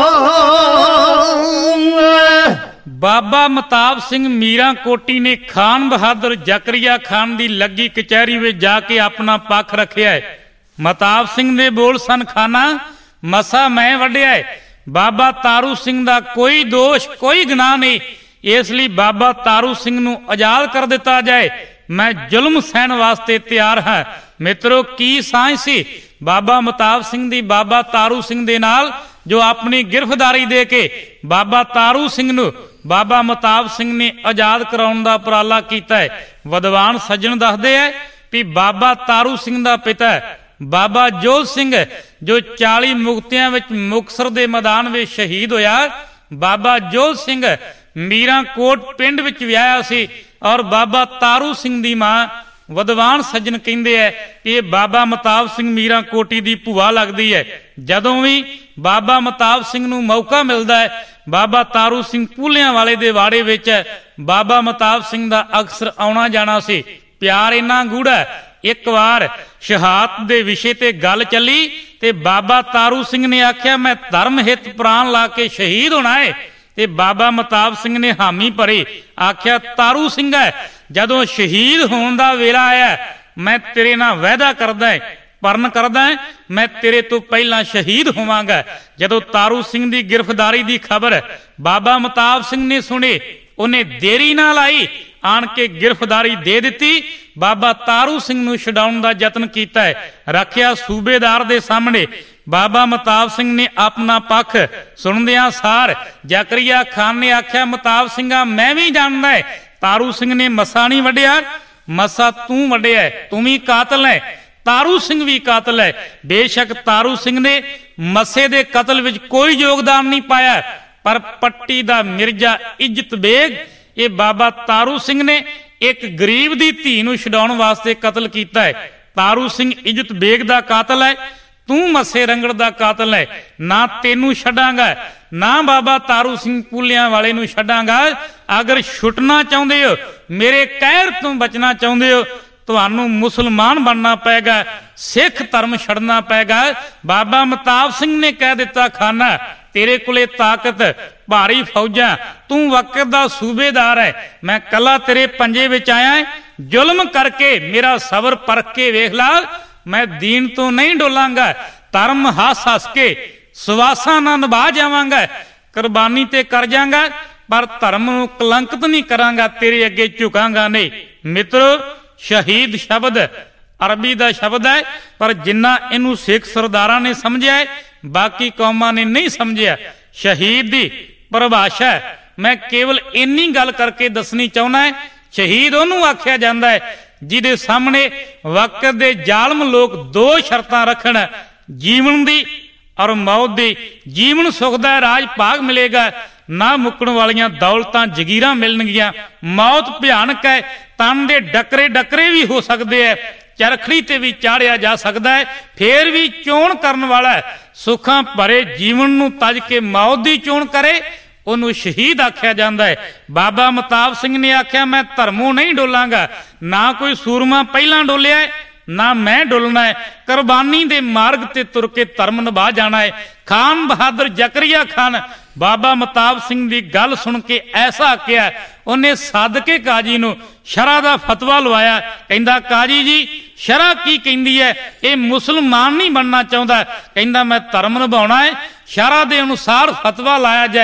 ਬਾਬਾ ਮਤਾਬ ਸਿੰਘ ਮੀਰਾਂ ਕੋਟੀ ਨੇ ਖਾਨ ਬਹਾਦਰ ਜ਼ਕਰੀਆ ਖਾਨ ਦੀ ਲੱਗੀ ਕਚਹਿਰੀ ਵਿੱਚ ਜਾ ਕੇ ਆਪਣਾ ਪੱਖ ਰੱਖਿਆ ਹੈ। ਮਤਾਬ ਸਿੰਘ ਦੇ ਬੋਲ ਸਨ, ਖਾਨਾ ਮਸਾ ਮੈਂ ਵੱਢਿਆ ਹੈ, ਬਾਬਾ ਤਾਰੂ ਸਿੰਘ ਦਾ ਕੋਈ ਦੋਸ਼ ਕੋਈ ਗੁਨਾਹ ਨਹੀਂ, ਇਸ ਲਈ ਬਾਬਾ ਤਾਰੂ ਸਿੰਘ ਨੂੰ ਆਜ਼ਾਦ ਕਰ ਦਿੱਤਾ ਜਾਏ, ਮੈਂ ਜ਼ੁਲਮ ਸਹਿਣ ਵਾਸਤੇ ਤਿਆਰ ਹਾਂ। ਮਿੱਤਰੋ, ਕੀ ਸਾਂਝ ਸੀ ਬਾਬਾ ਮਤਾਬ ਸਿੰਘ ਦੀ ਬਾਬਾ ਤਾਰੂ ਸਿੰਘ ਦੇ ਨਾਲ, ਜੋ ਆਪਣੀ ਗਿਰਫਤਾਰੀ ਦੇ ਕੇ ਬਾਬਾ ਤਾਰੂ ਸਿੰਘ ਨੂੰ ਬਾਬਾ ਮਤਾਬ ਸਿੰਘ ਨੇ ਆਜ਼ਾਦ ਕਰਾਉਣ ਦਾ ਉਪਰਾਲਾ ਕੀਤਾ ਹੈ। ਵਿਦਵਾਨ ਸੱਜਣ ਦੱਸਦੇ ਹੈ ਵੀ ਬਾਬਾ ਤਾਰੂ ਸਿੰਘ ਦਾ ਪਿਤਾ ਬਾਬਾ ਜੋਧ ਸਿੰਘ, ਜੋ 40 ਮੁਕਤਿਆਂ ਵਿੱਚ ਮੁਕਤਸਰ ਦੇ ਮੈਦਾਨ ਵਿੱਚ ਸ਼ਹੀਦ ਹੋਇਆ। ਬਾਬਾ ਜੋਧ ਸਿੰਘ ਮੀਰਾਂ ਕੋਟ ਪਿੰਡ ਵਿੱਚ ਵਿਆਹਿਆ ਸੀ, ਔਰ ਬਾਬਾ ਤਾਰੂ ਸਿੰਘ ਦੀ ਮਾਂ ਵਿਦਵਾਨ ਸੱਜਣ ਕਹਿੰਦੇ ਹੈ ਕਿ ਇਹ ਬਾਬਾ ਮਤਾਬ ਸਿੰਘ ਮੀਰਾਂ ਕੋਟੀ ਦੀ ਭੂਆ ਲੱਗਦੀ ਹੈ। ਜਦੋਂ ਵੀ ਬਾਬਾ ਮਤਾਬ ਸਿੰਘ ਨੂੰ ਮੌਕਾ ਮਿਲਦਾ ਹੈ, ਬਾਬਾ ਤਾਰੂ ਸਿੰਘ ਪੂਲਿਆਂ ਵਾਲੇ ਦੇ ਵਾੜੇ ਵਿੱਚ ਬਾਬਾ ਮਤਾਬ ਸਿੰਘ ਦਾ ਅਕਸਰ ਆਉਣਾ ਜਾਣਾ ਸੀ। ਪਿਆਰ ਇੰਨਾ ਗੂੜਾ, ਇੱਕ ਵਾਰ ਸ਼ਹਾਦਤ ਦੇ ਵਿਸ਼ੇ ਤੇ ਗੱਲ ਚੱਲੀ ਤੇ ਬਾਬਾ ਤਾਰੂ ਸਿੰਘ ਨੇ ਆਖਿਆ, ਮੈਂ ਧਰਮ ਹਿੱਤ ਪ੍ਰਾਣ ਲਾ ਕੇ ਸ਼ਹੀਦ ਹੋਣਾ ਹੈ, ਤੇ ਬਾਬਾ ਮਤਾਬ ਸਿੰਘ ਨੇ ਹਾਮੀ ਭਰੀ, ਆਖਿਆ ਤਾਰੂ ਸਿੰਘ ਹੈ, ਜਦੋਂ ਸ਼ਹੀਦ ਹੋਣ ਦਾ ਵੇਲਾ ਆਇਆ, ਮੈਂ ਤੇਰੇ ਨਾਲ ਵਾਅਦਾ ਕਰਦਾ ਹੈ, ਪਰਨ ਕਰਦਾ ਹੈ, ਮੈਂ ਤੇਰੇ ਤੋਂ ਪਹਿਲਾਂ ਸ਼ਹੀਦ ਹੋਵਾਂਗਾ। ਜਦੋਂ ਤਾਰੂ ਸਿੰਘ ਦੀ ਗ੍ਰਿਫਤਾਰੀ ਦੀ ਖਬਰ ਬਾਬਾ ਮਤਾਬ ਸਿੰਘ ਨੇ ਸੁਣੀ, ਉਹਨੇ ਦੇਰੀ ਨਾ ਲਾਈ, ਆਣ ਕੇ ਗ੍ਰਿਫਤਾਰੀ ਦੇ ਦਿੱਤੀ। ਬਾਬਾ ਤਾਰੂ ਸਿੰਘ ਨੂੰ ਛਡਾਉਣ ਦਾ ਯਤਨ ਕੀਤਾ ਹੈ, ਰੱਖਿਆ ਸੂਬੇਦਾਰ ਦੇ ਸਾਹਮਣੇ। ਬਾਬਾ ਮਤਾਬ ਸਿੰਘ ਨੇ ਆਪਣਾ ਪੱਖ ਸੁਣਦਿਆਂ ਸਾਰ ਜ਼ਕਰੀਆ ਖਾਨ ਨੇ ਆਖਿਆ, ਮਤਾਬ ਸਿੰਘਾ ਮੈਂ ਵੀ ਜਾਣਦਾ ਹੈ ਤਾਰੂ ਸਿੰਘ ਨੇ ਮੱਸਾ ਨਹੀਂ ਵੱਢਿਆ, ਮੱਸਾ ਤੂੰ ਵੱਢਿਆ, ਤੂੰ ਵੀ ਕਾਤਲ ਹੈ, ਤਾਰੂ ਸਿੰਘ ਵੀ ਕਾਤਲ ਹੈ। ਬੇਸ਼ੱਕ ਤਾਰੂ ਸਿੰਘ ਨੇ ਮੱਸੇ ਦੇ ਕਤਲ ਵਿੱਚ ਕੋਈ ਯੋਗਦਾਨ ਨਹੀਂ ਪਾਇਆ, ਪਰ ਪੱਟੀ ਦਾ ਮਿਰਜ਼ਾ ਇੱਜ਼ਤ ਬੇਗ, ਇਹ ਬਾਬਾ ਤਾਰੂ ਸਿੰਘ ਨੇ ਇੱਕ ਗਰੀਬ ਦੀ ਧੀ ਨੂੰ ਛਡਾਉਣ ਵਾਸਤੇ ਕਤਲ ਕੀਤਾ ਹੈ। ਤਾਰੂ ਸਿੰਘ ਇੱਜ਼ਤ ਬੇਗ ਦਾ ਕਾਤਲ ਹੈ, ਤੂੰ ਮੱਸੇ ਰੰਗੜ ਦਾ ਕਾਤਲ ਹੈ। ਨਾ ਤੈਨੂੰ ਛੱਡਾਂਗਾ, ਨਾ ਬਾਬਾ ਤਾਰੂ ਸਿੰਘ ਪੂਲਿਆਂ ਵਾਲੇ ਨੂੰ ਛੱਡਾਂਗਾ। ਅਗਰ ਛੁੱਟਣਾ ਚਾਹੁੰਦੇ ਹੋ, ਮੇਰੇ ਕਹਿਰ ਤੋਂ ਬਚਣਾ ਚਾਹੁੰਦੇ ਹੋ, ਤੁਹਾਨੂੰ ਮੁਸਲਮਾਨ ਬਣਨਾ ਪਏਗਾ, ਸਿੱਖ ਧਰਮ ਛੱਡਣਾ ਪਏਗਾ। ਬਾਬਾ ਮਤਾਬ ਸਿੰਘ ਨੇ ਕਹਿ ਦਿੱਤਾ, ਖਾਨਾ ਤੇਰੇ ਕੋਲੇ ਤਾਕਤ, ਭਾਰੀ ਫੌਜਾਂ, ਤੂੰ ਵਕਤ ਦਾ ਸੂਬੇਦਾਰ ਹੈ, ਮੈਂ ਕੱਲਾ ਤੇਰੇ ਪੰਜੇ ਵਿੱਚ ਆਇਆ, ਜ਼ੁਲਮ ਕਰਕੇ ਮੇਰਾ ਸਬਰ ਪਰਖ ਕੇ ਵੇਖ ਲਾ, ਮੈਂ ਦੀਨ ਤੋਂ ਨਹੀਂ ਡੋਲਾਂਗਾ, ਧਰਮ ਹੱਸ ਹੱਸ ਕੇ ਸਵਾਸਾਂ ਨਾਲ ਨਿਭਾ ਜਾਵਾਂਗਾ, ਕੁਰਬਾਨੀ ਤੇ ਕਰ ਜਾਵਾਂਗਾ, ਪਰ ਧਰਮ ਨੂੰ ਕਲੰਕਿਤ ਨਹੀਂ ਕਰਾਂਗਾ, ਤੇਰੇ ਅੱਗੇ ਝੁਕਾਂਗਾ ਨਹੀਂ। ਮਿੱਤਰੋ, ਸ਼ਹੀਦ ਸ਼ਬਦ ਅਰਬੀ ਦਾ ਸ਼ਬਦ ਹੈ, ਪਰ ਜਿੰਨਾ ਇਹਨੂੰ ਸਿੱਖ ਸਰਦਾਰਾਂ ਨੇ ਸਮਝਿਆ, ਬਾਕੀ ਕੌਮਾਂ ਨੇ ਨਹੀਂ ਸਮਝਿਆ। ਸ਼ਹੀਦ ਦੀ ਪਰਿਭਾਸ਼ਾ ਮੈਂ ਕੇਵਲ ਇੰਨੀ ਗੱਲ ਕਰਕੇ ਦੱਸਣੀ ਚਾਹੁੰਦਾ ਹੈ, ਸ਼ਹੀਦ ਉਹਨੂੰ ਆਖਿਆ ਜਾਂਦਾ ਹੈ ਜਿਹਦੇ ਸਾਹਮਣੇ ਵਕਤ ਦੇ ਜ਼ਾਲਮ ਲੋਕ ਦੋ ਸ਼ਰਤਾਂ ਰੱਖਣ, ਜੀਵਨ ਦੀ ਔਰ ਮੌਤ ਦੀ। ਜੀਵਨ ਸੁਖ ਦਾ ਰਾਜ ਭਾਗ ਮਿਲੇਗਾ, ਨਾ ਮੁੱਕਣ ਵਾਲੀਆਂ ਦੌਲਤਾਂ ਜਗੀਰਾਂ ਮਿਲਣਗੀਆਂ। ਮੌਤ ਭਿਆਨਕ ਹੈ, ਤਨ ਦੇ ਡਕਰੇ ਡਕਰੇ ਵੀ ਹੋ ਸਕਦੇ ਹੈ, ਚਰਖੜੀ ਤੇ ਵੀ ਚਾੜਿਆ ਜਾ ਸਕਦਾ ਹੈ। ਫੇਰ ਵੀ ਚੋਣ ਕਰਨ ਵਾਲਾ ਸੁੱਖਾਂ ਭਰੇ ਜੀਵਨ ਨੂੰ ਤਜ ਕੇ ਮੌਤ ਦੀ ਚੋਣ ਕਰੇ, ਉਹਨੂੰ ਸ਼ਹੀਦ ਆਖਿਆ ਜਾਂਦਾ ਹੈ। ਬਾਬਾ ਮਤਾਬ ਸਿੰਘ ਨੇ ਆਖਿਆ, ਮੈਂ ਧਰਮੋਂ ਨਹੀਂ ਡੋਲਾਂਗਾ, ਨਾ ਕੋਈ ਸੂਰਮਾ ਪਹਿਲਾਂ ਡੋਲਿਆ ਹੈ, ਨਾ ਮੈਂ ਡੁੱਲਣਾ ਹੈ, ਕੁਰਬਾਨੀ ਦੇ ਮਾਰਗ ਤੇ ਤੁਰ ਕੇ ਧਰਮ ਨਿਭਾ ਜਾਣਾ ਹੈ। ਖਾਨ ਬਹਾਦਰ ਜ਼ਕਰੀਆ ਖਾਨ ਬਾਬਾ ਮਤਾਬ ਸਿੰਘ ਦੀ ਗੱਲ ਸੁਣ ਕੇ ਐਸਾ ਆਖਿਆ, ਉਹਨੇ ਸੱਦ ਕੇ ਕਾਜੀ ਨੂੰ ਸ਼ਰ੍ਹਾ ਦਾ ਫਤਵਾ ਲਵਾਇਆ। ਕਹਿੰਦਾ, ਕਾਜੀ ਜੀ ਸ਼ਰ੍ਹਾ ਕੀ ਕਹਿੰਦੀ ਹੈ? ਇਹ ਮੁਸਲਮਾਨ ਨਹੀਂ ਬਣਨਾ ਚਾਹੁੰਦਾ, ਕਹਿੰਦਾ ਮੈਂ ਧਰਮ ਨਿਭਾਉਣਾ ਹੈ, ਸ਼ਰ੍ਹਾ ਦੇ ਅਨੁਸਾਰ ਫਤਵਾ ਲਾਇਆ ਜਾਏ।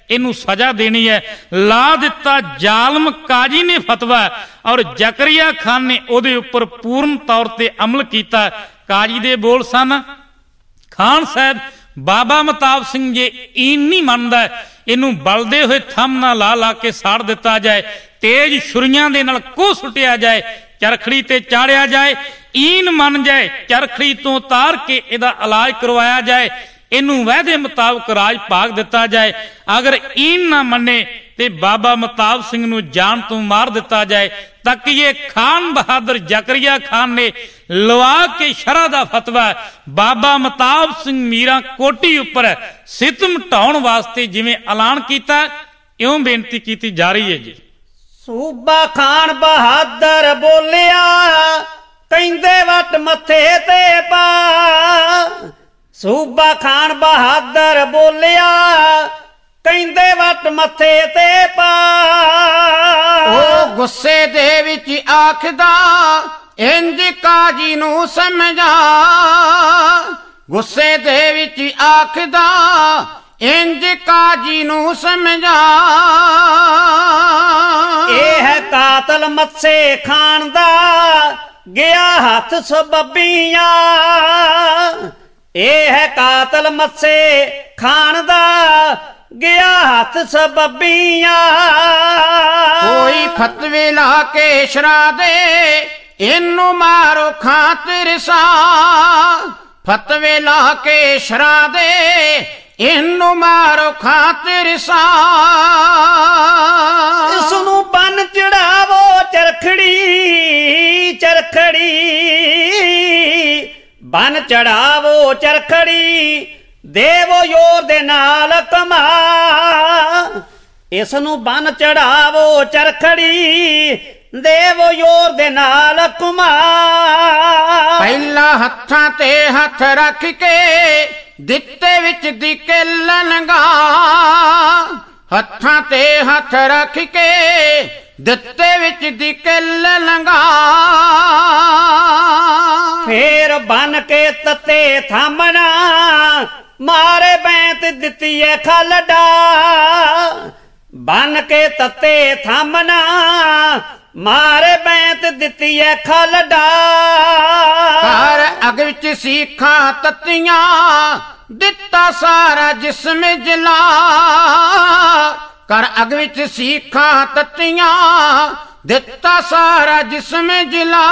ਇਹਨੂੰ ਸਜ਼ਾ ਦੇਣੀ ਹੈ। ਲਾ ਦਿੱਤਾ ਜ਼ਾਲਮ ਕਾਜੀ ਨੇ ਫਤਵਾ, ਔਰ ਜ਼ਕਰੀਆ ਖਾਨ ਨੇ ਉਹਦੇ ਉੱਪਰ ਪੂਰਨ ਤੌਰ ਤੇ ਅਮਲ ਕੀਤਾ। ਕਾਜੀ ਦੇ ਬੋਲ ਸਨ, ਖਾਨ ਸਾਹਿਬ ਬਾਬਾ ਮਤਾਬ ਸਿੰਘ ਜੇ ਈਨ ਨਹੀਂ ਮੰਨਦਾ, ਇਹਨੂੰ ਬਲਦੇ ਹੋਏ ਥੰਮ ਨਾਲ ਲਾ ਲਾ ਕੇ ਸਾੜ ਦਿੱਤਾ ਜਾਏ, ਤੇਜ਼ ਛੁਰੀਆਂ ਦੇ ਨਾਲ ਕੋਹ ਸੁੱਟਿਆ ਜਾਏ, ਚਰਖੜੀ ਤੇ ਚਾੜਿਆ ਜਾਏ। ਈਨ ਮੰਨ ਜਾਏ, ਚਰਖੜੀ ਤੋਂ ਉਤਾਰ ਕੇ ਇਹਦਾ ਇਲਾਜ ਕਰਵਾਇਆ ਜਾਏ, ਇਹਨੂੰ ਵਾਅਦੇ ਮੁਤਾਬਕ ਰਾਜ ਭਾਗ ਦਿੱਤਾ ਜਾਏ। ਅਗਰ ਈਨ ਨਾ ਮੰਨੇ ਤੇ ਬਾਬਾ ਮਤਾਬ ਸਿੰਘ ਨੂੰ ਜਾਨ ਤੋਂ ਮਾਰ ਦਿੱਤਾ ਜਾਏ। ਤਕੀਏ ਖਾਨ ਬਹਾਦਰ ਜ਼ਕਰੀਆ ਖਾਨ ਨੇ ਲਵਾ ਕੇ ਸ਼ਰ੍ਹਾ ਦਾ ਫਤਵਾ ਬਾਬਾ ਮਤਾਬ ਸਿੰਘ ਮੀਰਾਂ ਕੋਟੀ ਉੱਪਰ ਸਿਤਮ ਢਾਉਣ ਵਾਸਤੇ ਜਿਵੇਂ ਐਲਾਨ ਕੀਤਾ, ਇਉਂ ਬੇਨਤੀ ਕੀਤੀ ਜਾ ਰਹੀ ਹੈ ਜੀ। ਸੂਬਾ ਖਾਨ ਬਹਾਦਰ ਬੋਲਿਆ, ਕਹਿੰਦੇ ਵੱਟ ਮੱਥੇ ਤੇ ਪਾ। ਸੂਬਾ ਖਾਨ ਬਹਾਦਰ ਬੋਲਿਆ, ਕਹਿੰਦੇ ਵੱਟ ਮੱਥੇ ਤੇ ਪਾ। ਉਹ ਗੁੱਸੇ ਦੇ ਵਿੱਚ ਆਖਦਾ, ਇੰਜ ਕਾਜੀ ਨੂੰ ਸਮਝਾ। ਗੁੱਸੇ ਦੇ ਵਿੱਚ ਆਖਦਾ, ਇੰਜ ਕਾਜੀ ਨੂੰ ਸਮਝਾ। ਇਹ ਹੈ ਕਾਤਲ ਮੱਸੇ ਖਾਨ ਦਾ, ਗਿਆ ਹੱਥ ਸਬੱਬੀਆਂ। ਇਹ ਹੈ ਕਾਤਲ ਮੱਸੇ ਖਾਨ ਦਾ, ਗਿਆ ਹੱਥ ਸਬੱਬੀਆਂ। ਕੋਈ ਫਤਵੇ ਲਾ ਕੇ ਸ਼ਰਾ ਦੇ, ਇਹਨੂੰ ਮਾਰੋ ਖਾਤਰ ਸਾ। ਫਤਵੇ ਲਾ ਕੇ ਸ਼ਰਾ ਦੇ, ਇਹਨੂੰ ਮਾਰੋ ਖਾਤਰ ਸਾ। ਇਸ ਨੂੰ ਬੰਨ ਚੜਾਵੋ ਚਰਖੜੀ, ਚਰਖੜੀ ਬੰਨ ਚੜਾਵੋ ਚਰਖੜੀ, ਦੇਵੋ ਯੋਰ ਦੇ ਨਾਲ ਕਮਾ। ਇਸ ਨੂੰ ਬੰਨ ਚੜਾਵੋ ਚਰਖੜੀ, ਦੇਵੋ ਯੋਰ ਦੇ ਨਾਲ ਕਮਾ। ਪਹਿਲਾਂ ਹੱਥਾਂ ਤੇ ਹੱਥ ਰੱਖ ਕੇ, ਦਿੱਤੇ ਵਿੱਚ ਦੀ ਕਿੱਲ ਲੰਘਾ। ਹੱਥਾਂ ਤੇ ਹੱਥ ਰੱਖ ਕੇ, ਦਿੱਤੇ ਵਿੱਚ ਦੀ ਕਿੱਲ ਲੰਘਾ। ਫੇਰ ਬਨ ਕੇ ਤੱਤੇ ਥਾਮਣਾ, ਮਾਰੇ ਬੈਂਤ ਦਿੱਤੀ ਐ ਖਲਡਾ। ਬਨ ਕੇ ਤੱਤੇ ਥਾਮਣਾ, ਮਾਰੇ ਬੈਂਤ ਦਿੱਤੀ ਐ ਖਲਡਾ। ਘਰ ਅਗ ਵਿੱਚ ਸੀਖਾਂ ਤੱਤੀਆਂ, ਦਿੱਤਾ ਸਾਰਾ ਜਿਸਮ ਜਲਾ। ਘਰ ਅਗ ਵਿੱਚ ਸੀਖਾਂ ਤੱਤੀਆਂ, ਦਿੱਤਾ ਸਾਰਾ ਜਿਸਮ ਜਲਾ।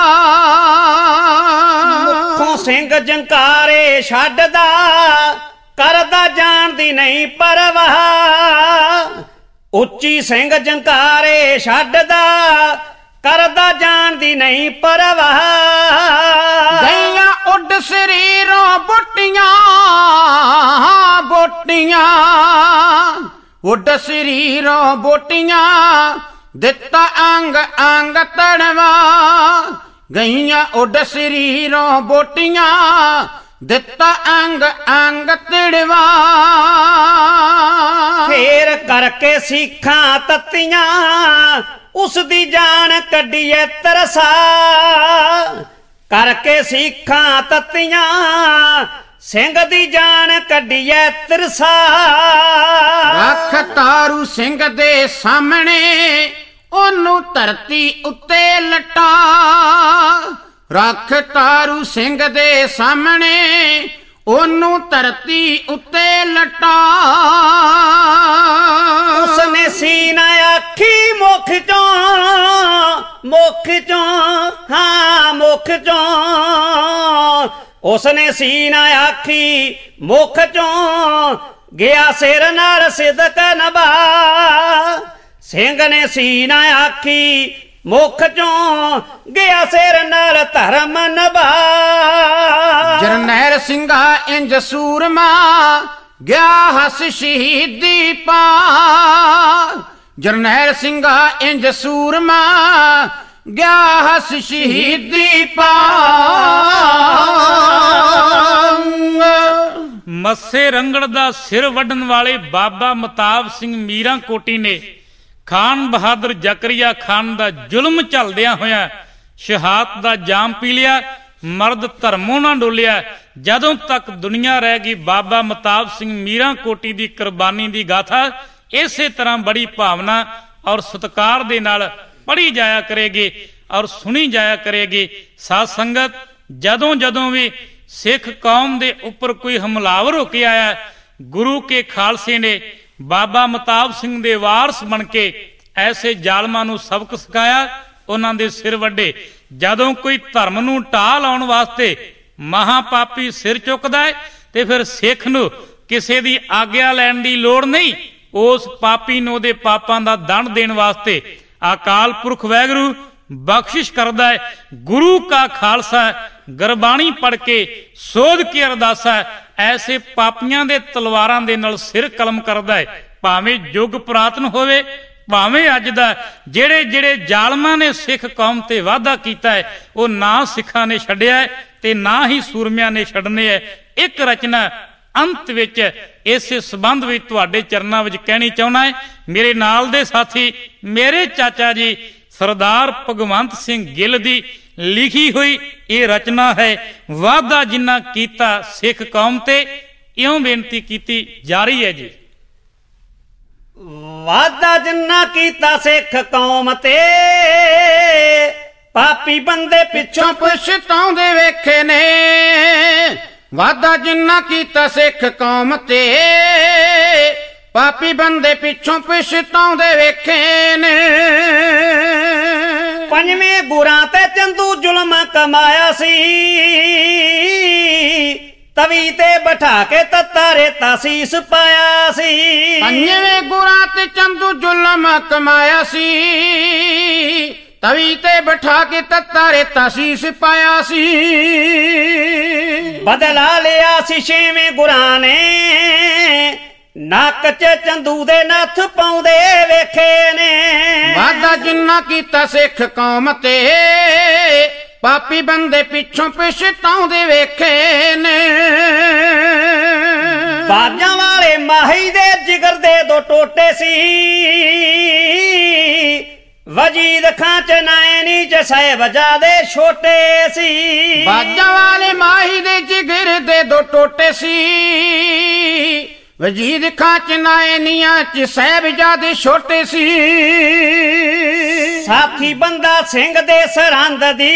ਮੁੱਖੋਂ ਸਿੰਘ ਜੰਕਾਰੇ ਛੱਡਦਾ, ਕਰਦਾ ਜਾਣ ਦੀ ਨਹੀਂ ਪਰਵਾਹ। ਉੱਚੀ ਸਿੰਘ ਜੰਕਾਰੇ ਛੱਡਦਾ, ਕਰਦਾ ਜਾਣ ਦੀ ਨਹੀਂ ਪਰਵਾਹ। ਗਈਆਂ ਉੱਡ ਸਰੀਰੋਂ ਬੋਟੀਆਂ, ਬੋਟੀਆਂ ਉੱਡ ਸਰੀਰੋਂ ਬੋਟੀਆਂ, ਦਿੱਤਾ ਅੰਗ ਅੰਗ ਤੜਵਾ। ਗਈਆਂ ਉੱਡ ਸਰੀਰੋਂ ਬੋਟੀਆਂ, ਦਿੱਤਾ ਅੰਗ ਅੰਗ ਤੜਵਾ। ਫੇਰ ਕਰਕੇ ਸਿੱਖਾਂ ਤੱਤੀਆਂ, ਉਸ ਦੀ ਜਾਨ ਕੱਢੀਏ ਤਰਸਾ। ਕਰਕੇ ਸਿੱਖਾਂ ਤੱਤੀਆਂ, ਸਿੰਘ ਦੀ ਜਾਨ ਕੱਢੀਏ ਤਰਸਾ। ਰੱਖ ਤਾਰੂ ਸਿੰਘ ਦੇ ਸਾਹਮਣੇ, ਉਹਨੂੰ ਧਰਤੀ ਉੱਤੇ ਲਟਾ। ਰੱਖ ਤਾਰੂ ਸਿੰਘ ਦੇ ਸਾਹਮਣੇ, ਉਹਨੂੰ ਧਰਤੀ ਉੱਤੇ ਲਟਾ। ਉਸਨੇ ਸੀਨਾ ਆਖੀ ਮੁਖ ਚੋਂ, ਮੁਖ ਚੋਂ, ਹਾਂ ਮੁਖ ਚੋਂ। ਉਸਨੇ ਸੀਨਾ ਆਖੀ ਮੁਖ ਚੋਂ, ਗਿਆ ਸਿਰ ਨਾਲ ਸਿਦਕ ਨਭਾ। ਸਿੰਘ ਨੇ ਸੀਨਾ ਆਖੀ ਮੁਖ ਚੋਂ, ਗਿਆ ਸਿਰ ਨਾਲ ਧਰਮ ਨਭਾ। ਜਰਨੈਲ ਸਿੰਘਾ ਇੰਜ ਸੂਰਮਾ, ਗਿਆ ਹਸ ਸ਼ਹੀਦੀ ਪਾ। ਜਰਨੈਲ ਸਿੰਘਾ ਇੰਜ ਸੂਰਮਾ, ਗਿਆ ਹਸ ਸ਼ਹੀਦੀ ਪਾ। ਮੱਸੇ ਰੰਗੜ ਦਾ ਸਿਰ ਵੱਢਣ ਵਾਲੇ ਬਾਬਾ ਮਤਾਬ ਸਿੰਘ ਮੀਰਾਂ ਕੋਟੀ ਨੇ ਖਾਨ ਬਹਾਦਰ ਜ਼ਕਰੀਆ ਖਾਨ ਦਾ ਜ਼ੁਲਮ ਝੱਲਦਿਆਂ ਹੋਇਆ ਸ਼ਹਾਦਤ ਦਾ ਜਾਮ ਪੀ ਲਿਆ। ਮਰਦ ਧਰਮੋਂ ਨਾ ਡੋਲਿਆ। ਜਦੋਂ ਤੱਕ ਦੁਨੀਆ ਰਹਿ ਗਈ, ਬਾਬਾ ਮਤਾਬ ਸਿੰਘ ਮੀਰਾਂ ਕੋਟੀ ਦੀ ਕੁਰਬਾਨੀ ਦੀ ਗਾਥਾ ਇਸੇ ਤਰ੍ਹਾਂ ਬੜੀ ਭਾਵਨਾ ਔਰ ਸਤਿਕਾਰ ਦੇ ਨਾਲ ਪੜ੍ਹੀ ਜਾਇਆ ਕਰੇਗੀ ਔਰ ਸੁਣੀ ਜਾਇਆ ਕਰੇਗੀ। ਸਾਧ ਸੰਗਤ, ਜਦੋਂ ਜਦੋਂ ਵੀ ਸਿੱਖ ਕੌਮ ਦੇ ਉੱਪਰ ਕੋਈ ਹਮਲਾਵਰ ਹੋ ਕੇ ਆਇਆ, ਗੁਰੂ ਕੇ ਖਾਲਸੇ ਨੇ ਬਾਬਾ ਮਤਾਬ ਸਿੰਘ ਦੇ ਵਾਰਸ ਬਣ ਕੇ ਐਸੇ ਜ਼ਾਲਮਾਂ ਨੂੰ ਸਬਕ ਸਿਖਾਇਆ, ਉਹਨਾਂ ਦੇ ਸਿਰ ਵੱਢੇ। ਜਦੋਂ ਕੋਈ ਧਰਮ ਨੂੰ ਢਾਹ ਲਾਉਣ ਵਾਸਤੇ ਮਹਾਪਾਪੀ ਸਿਰ ਚੁੱਕਦਾ ਹੈ ਤੇ ਫਿਰ ਸਿੱਖ ਨੂੰ ਕਿਸੇ ਦੀ ਆਗਿਆ ਲੈਣ ਦੀ ਲੋੜ ਨਹੀਂ। ਉਸ ਪਾਪੀ ਨੂੰ ਉਹਦੇ ਪਾਪਾਂ ਦਾ ਦੰਡ ਦੇਣ ਵਾਸਤੇ ਅਕਾਲ ਪੁਰਖ ਵਾਹਿਗੁਰੂ ਬਖਸ਼ਿਸ਼ ਕਰਦਾ ਹੈ। ਗੁਰੂ ਕਾ ਖਾਲਸਾ ਗੁਰਬਾਣੀ ਪੜ੍ਹ ਕੇ ਸੋਧ ਕੇ ਅਰਦਾਸਾ ਐਸੇ ਪਾਪੀਆਂ ਦੇ ਤਲਵਾਰਾਂ ਦੇ ਨਾਲ ਸਿਰ ਕਲਮ ਕਰਦਾ ਹੈ। ਭਾਵੇਂ ਯੁੱਗ ਪੁਰਾਤਨ ਹੋਵੇ, ਭਾਵੇਂ ਅੱਜ ਦਾ, ਜਿਹੜੇ ਜਿਹੜੇ ਜ਼ਾਲਮਾਂ ਨੇ ਸਿੱਖ ਕੌਮ ਤੇ ਵਾਅਦਾ ਕੀਤਾ ਹੈ, ਉਹ ਨਾ ਸਿੱਖਾਂ ਨੇ ਛੱਡਿਆ ਹੈ ਤੇ ਨਾ ਹੀ ਸੂਰਮਿਆਂ ਨੇ ਛੱਡਣੇ ਹੈ। ਇੱਕ ਰਚਨਾ ਅੰਤ ਵਿੱਚ ਇਸੇ ਸੰਬੰਧ ਵਿੱਚ ਤੁਹਾਡੇ ਚਰਨਾਂ ਵਿੱਚ ਕਹਿਣੀ ਚਾਹੁੰਦਾ ਹੈ। ਮੇਰੇ ਨਾਲ ਦੇ ਸਾਥੀ, ਮੇਰੇ ਚਾਚਾ ਜੀ ਸਰਦਾਰ ਭਗਵੰਤ ਸਿੰਘ ਗਿੱਲ ਦੀ ਲਿਖੀ ਹੋਈ ਇਹ ਰਚਨਾ ਹੈ। ਵਾਅਦਾ ਜਿੰਨਾ ਕੀਤਾ ਸਿੱਖ ਕੌਮ ਤੇ, ਇਉਂ ਬੇਨਤੀ ਕੀਤੀ ਜਾ ਰਹੀ ਹੈ ਜੀ। ਵਾਅਦਾ ਜਿੰਨਾ ਕੀਤਾ ਸਿੱਖ ਕੌਮ ਤੇ, ਪਾਪੀ ਬੰਦੇ ਪਿੱਛੋਂ ਪਛਤਾਉਂਦੇ ਵੇਖੇ ਨੇ। ਵਾਅਦਾ ਜਿੰਨਾ ਕੀਤਾ ਸਿੱਖ ਕੌਮ ਤੇ, ਪਾਪੀ ਬੰਦੇ ਪਿੱਛੋਂ ਪਛਤਾਉਂਦੇ ਵੇਖੇ ਨੇ। ਪੰਜਵੇਂ ਗੁਰਾਂ ਤੇ ਚੰਦੂ ਜ਼ੁਲਮ ਕਮਾਇਆ ਸੀ, ਤਵੀ ਤੇ ਬਿਠਾ ਕੇ ਤੱਤਾ ਰੇਤਾ ਸੀਸ ਪਾਇਆ ਸੀ। ਪੰਜਵੇਂ ਗੁਰਾਂ ਤੇ ਚੰਦੂ ਜ਼ੁਲਮ ਕਮਾਇਆ ਸੀ, ਤਵੀ ਤੇ ਬਿਠਾ ਕੇ ਤੱਤਾ ਰੇਤਾ ਸੀਸ ਪਾਇਆ ਸੀ। ਬਦਲਾ ਲਿਆ ਸੀ ਛੇਵੇਂ ਗੁਰਾਂ ਨੇ, ਨੱਕ 'ਚ ਚੰਦੂ ਦੇ ਨੱਥ ਪਾਉਂਦੇ ਵੇਖੇ ਨੇ। ਵਾਅਦਾ ਜਿੰਨਾ ਕੀਤਾ ਸਿੱਖ ਕੌਮ ਤੇ, ਪਾਪੀ ਬੰਦੇ ਪਿੱਛੋਂ ਪਛਤਾਉਂਦੇ ਵੇਖੇ ਨੇ। ਬਾਜਾਂ ਵਾਲੇ ਮਾਹੀ ਦੇ ਜਿਗਰ ਦੇ ਦੋ ਟੋਟੇ ਸੀ, ਵਜੀਦ ਖਾਂ ਚ ਨਾਇਨੀ ਚ ਸਾਹਿਬਜ਼ਾਦੇ ਛੋਟੇ ਸੀ। ਬਾਜਾਂ ਵਾਲੇ ਮਾਹੀ ਦੇ ਜਿਗਰ ਦੇ ਦੋ ਟੋਟੇ ਸੀ, ਵਜੀਦ ਖਾਂ ਚ ਨਾਇਨੀਆਂ ਚ ਸਾਹਿਬਜ਼ਾਦੇ ਛੋਟੇ ਸੀ। ਸਾਥੀ ਬੰਦਾ ਸਿੰਘ ਦੇ ਸਰਹੰਦ ਦੀ,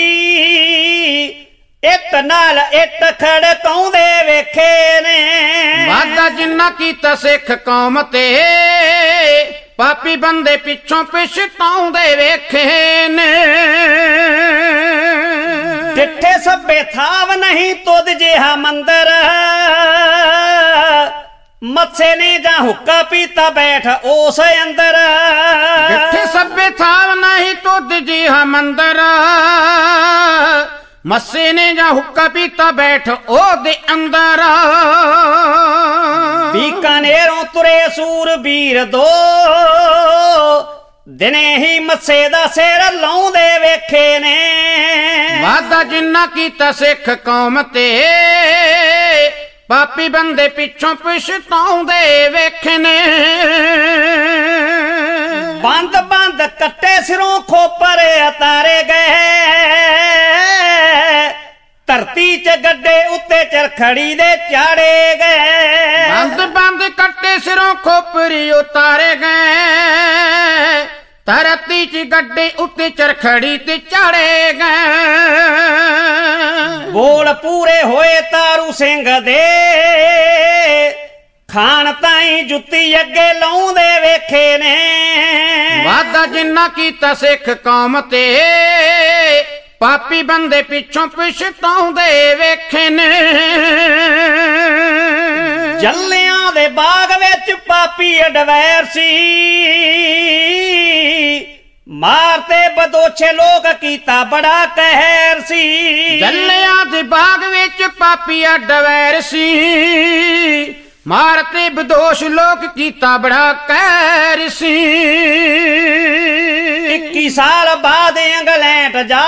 ਇੱਟ ਨਾਲ ਇੱਟ ਖੜਕਾਉਂਦੇ ਵੇਖੇ ਨੇ। ਵਾਅਦਾ ਜਿੰਨਾ ਕੀਤਾ ਸਿੱਖ ਕੌਮ ਤੇ, ਪਾਪੀ ਬੰਦੇ ਪਿੱਛੋਂ ਪਛਤਾਉਂਦੇ ਵੇਖੇ ਨੇ। ਡਿੱਠੇ ਸਭੇ ਥਾਵ ਨਹੀਂ ਤੁਧ ਜਿਹਾ ਮੰਦਰ, ਮੱਥੇ ਨੇ ਜਾਂ ਹੁੱਕਾ ਪੀਤਾ ਬੈਠ ਉਸ ਅੰਦਰ। ਡਿੱਠੇ ਸਭੇ ਥਾਵ ਨਹੀਂ ਤੁਧ ਜਿਹਾ ਮੰਦਰ, ਮੱਸੇ ਨੇ ਜਾਂ ਹੁੱਕਾ ਪੀਤਾ ਬੈਠ ਉਹਦੇ ਅੰਦਰ। ਬੀਕਾਨੇਰੋਂ ਤੁਰੇ ਸੂਰਬੀਰ ਦੋ, ਦਿਨੇ ਹੀ ਮੱਸੇ ਦਾ ਸਿਰ ਲਾਉਂਦੇ ਵੇਖੇ ਨੇ। ਵਾਅਦਾ ਜਿੰਨਾ ਕੀਤਾ ਸਿੱਖ ਕੌਮ ਤੇ, ਪਾਪੀ ਬੰਦੇ ਪਿੱਛੋਂ ਪਛਤਾਉਂਦੇ ਵੇਖੇ ਨੇ। ਬੰਦ ਬੰਦ ਕੱਟੇ ਸਿਰੋਂ ਖੋਪਰ ਉਤਾਰੇ ਗਏ, ਧਰਤੀ ਚ ਗੱਡੇ ਉੱਤੇ ਚਰਖੜੀ ਦੇ ਚਾੜੇ ਗਏ। ਬੰਦ ਬੰਦ ਕੱਟੇ ਸਿਰੋਂ ਖੋਪਰੀ ਉਤਾਰੇ ਗਏ, ਧਰਤੀ ਚ ਗੱਡੇ ਉੱਤੇ ਚਰਖੜੀ ਤੇ ਚਾੜੇ ਗਏ। ਬੋਲ ਪੂਰੇ ਹੋਏ ਤਾਰੂ ਸਿੰਘ ਦੇ, ਖਾਨ ਤਾਈ ਜੁੱਤੀ ਅੱਗੇ ਲਾਉਂਦੇ ਵੇਖੇ ਨੇ। ਵਾਅਦਾ ਜਿੰਨਾ ਕੀਤਾ ਸਿੱਖ ਕੌਮ ਤੇ, ਪਾਪੀ ਬੰਦੇ ਪਿੱਛੋਂ ਪਛਤਾਉਂਦੇ ਵੇਖੇ ਨੇ। ਜੱਲਿਆਂ ਦੇ ਬਾਗ ਵਿੱਚ ਪਾਪੀ ਅਡਵੈਰ ਸੀ, ਮਾਰਤੇ ਬਦੋਛੇ ਲੋਕ ਕੀਤਾ ਬੜਾ ਕਹਿਰ ਸੀ। ਜੱਲਿਆਂ ਦੇ ਬਾਗ ਵਿੱਚ ਪਾਪੀ ਅਡਵੈਰ ਸੀ, ਮਾਰਤੇ ਬਦੋਸ਼ ਲੋਕ ਕੀਤਾ ਬੜਾ ਕਹਿਰ ਸੀ। 21 ਸਾਲ ਬਾਅਦ ਇੰਗਲੈਂਡ ਜਾ,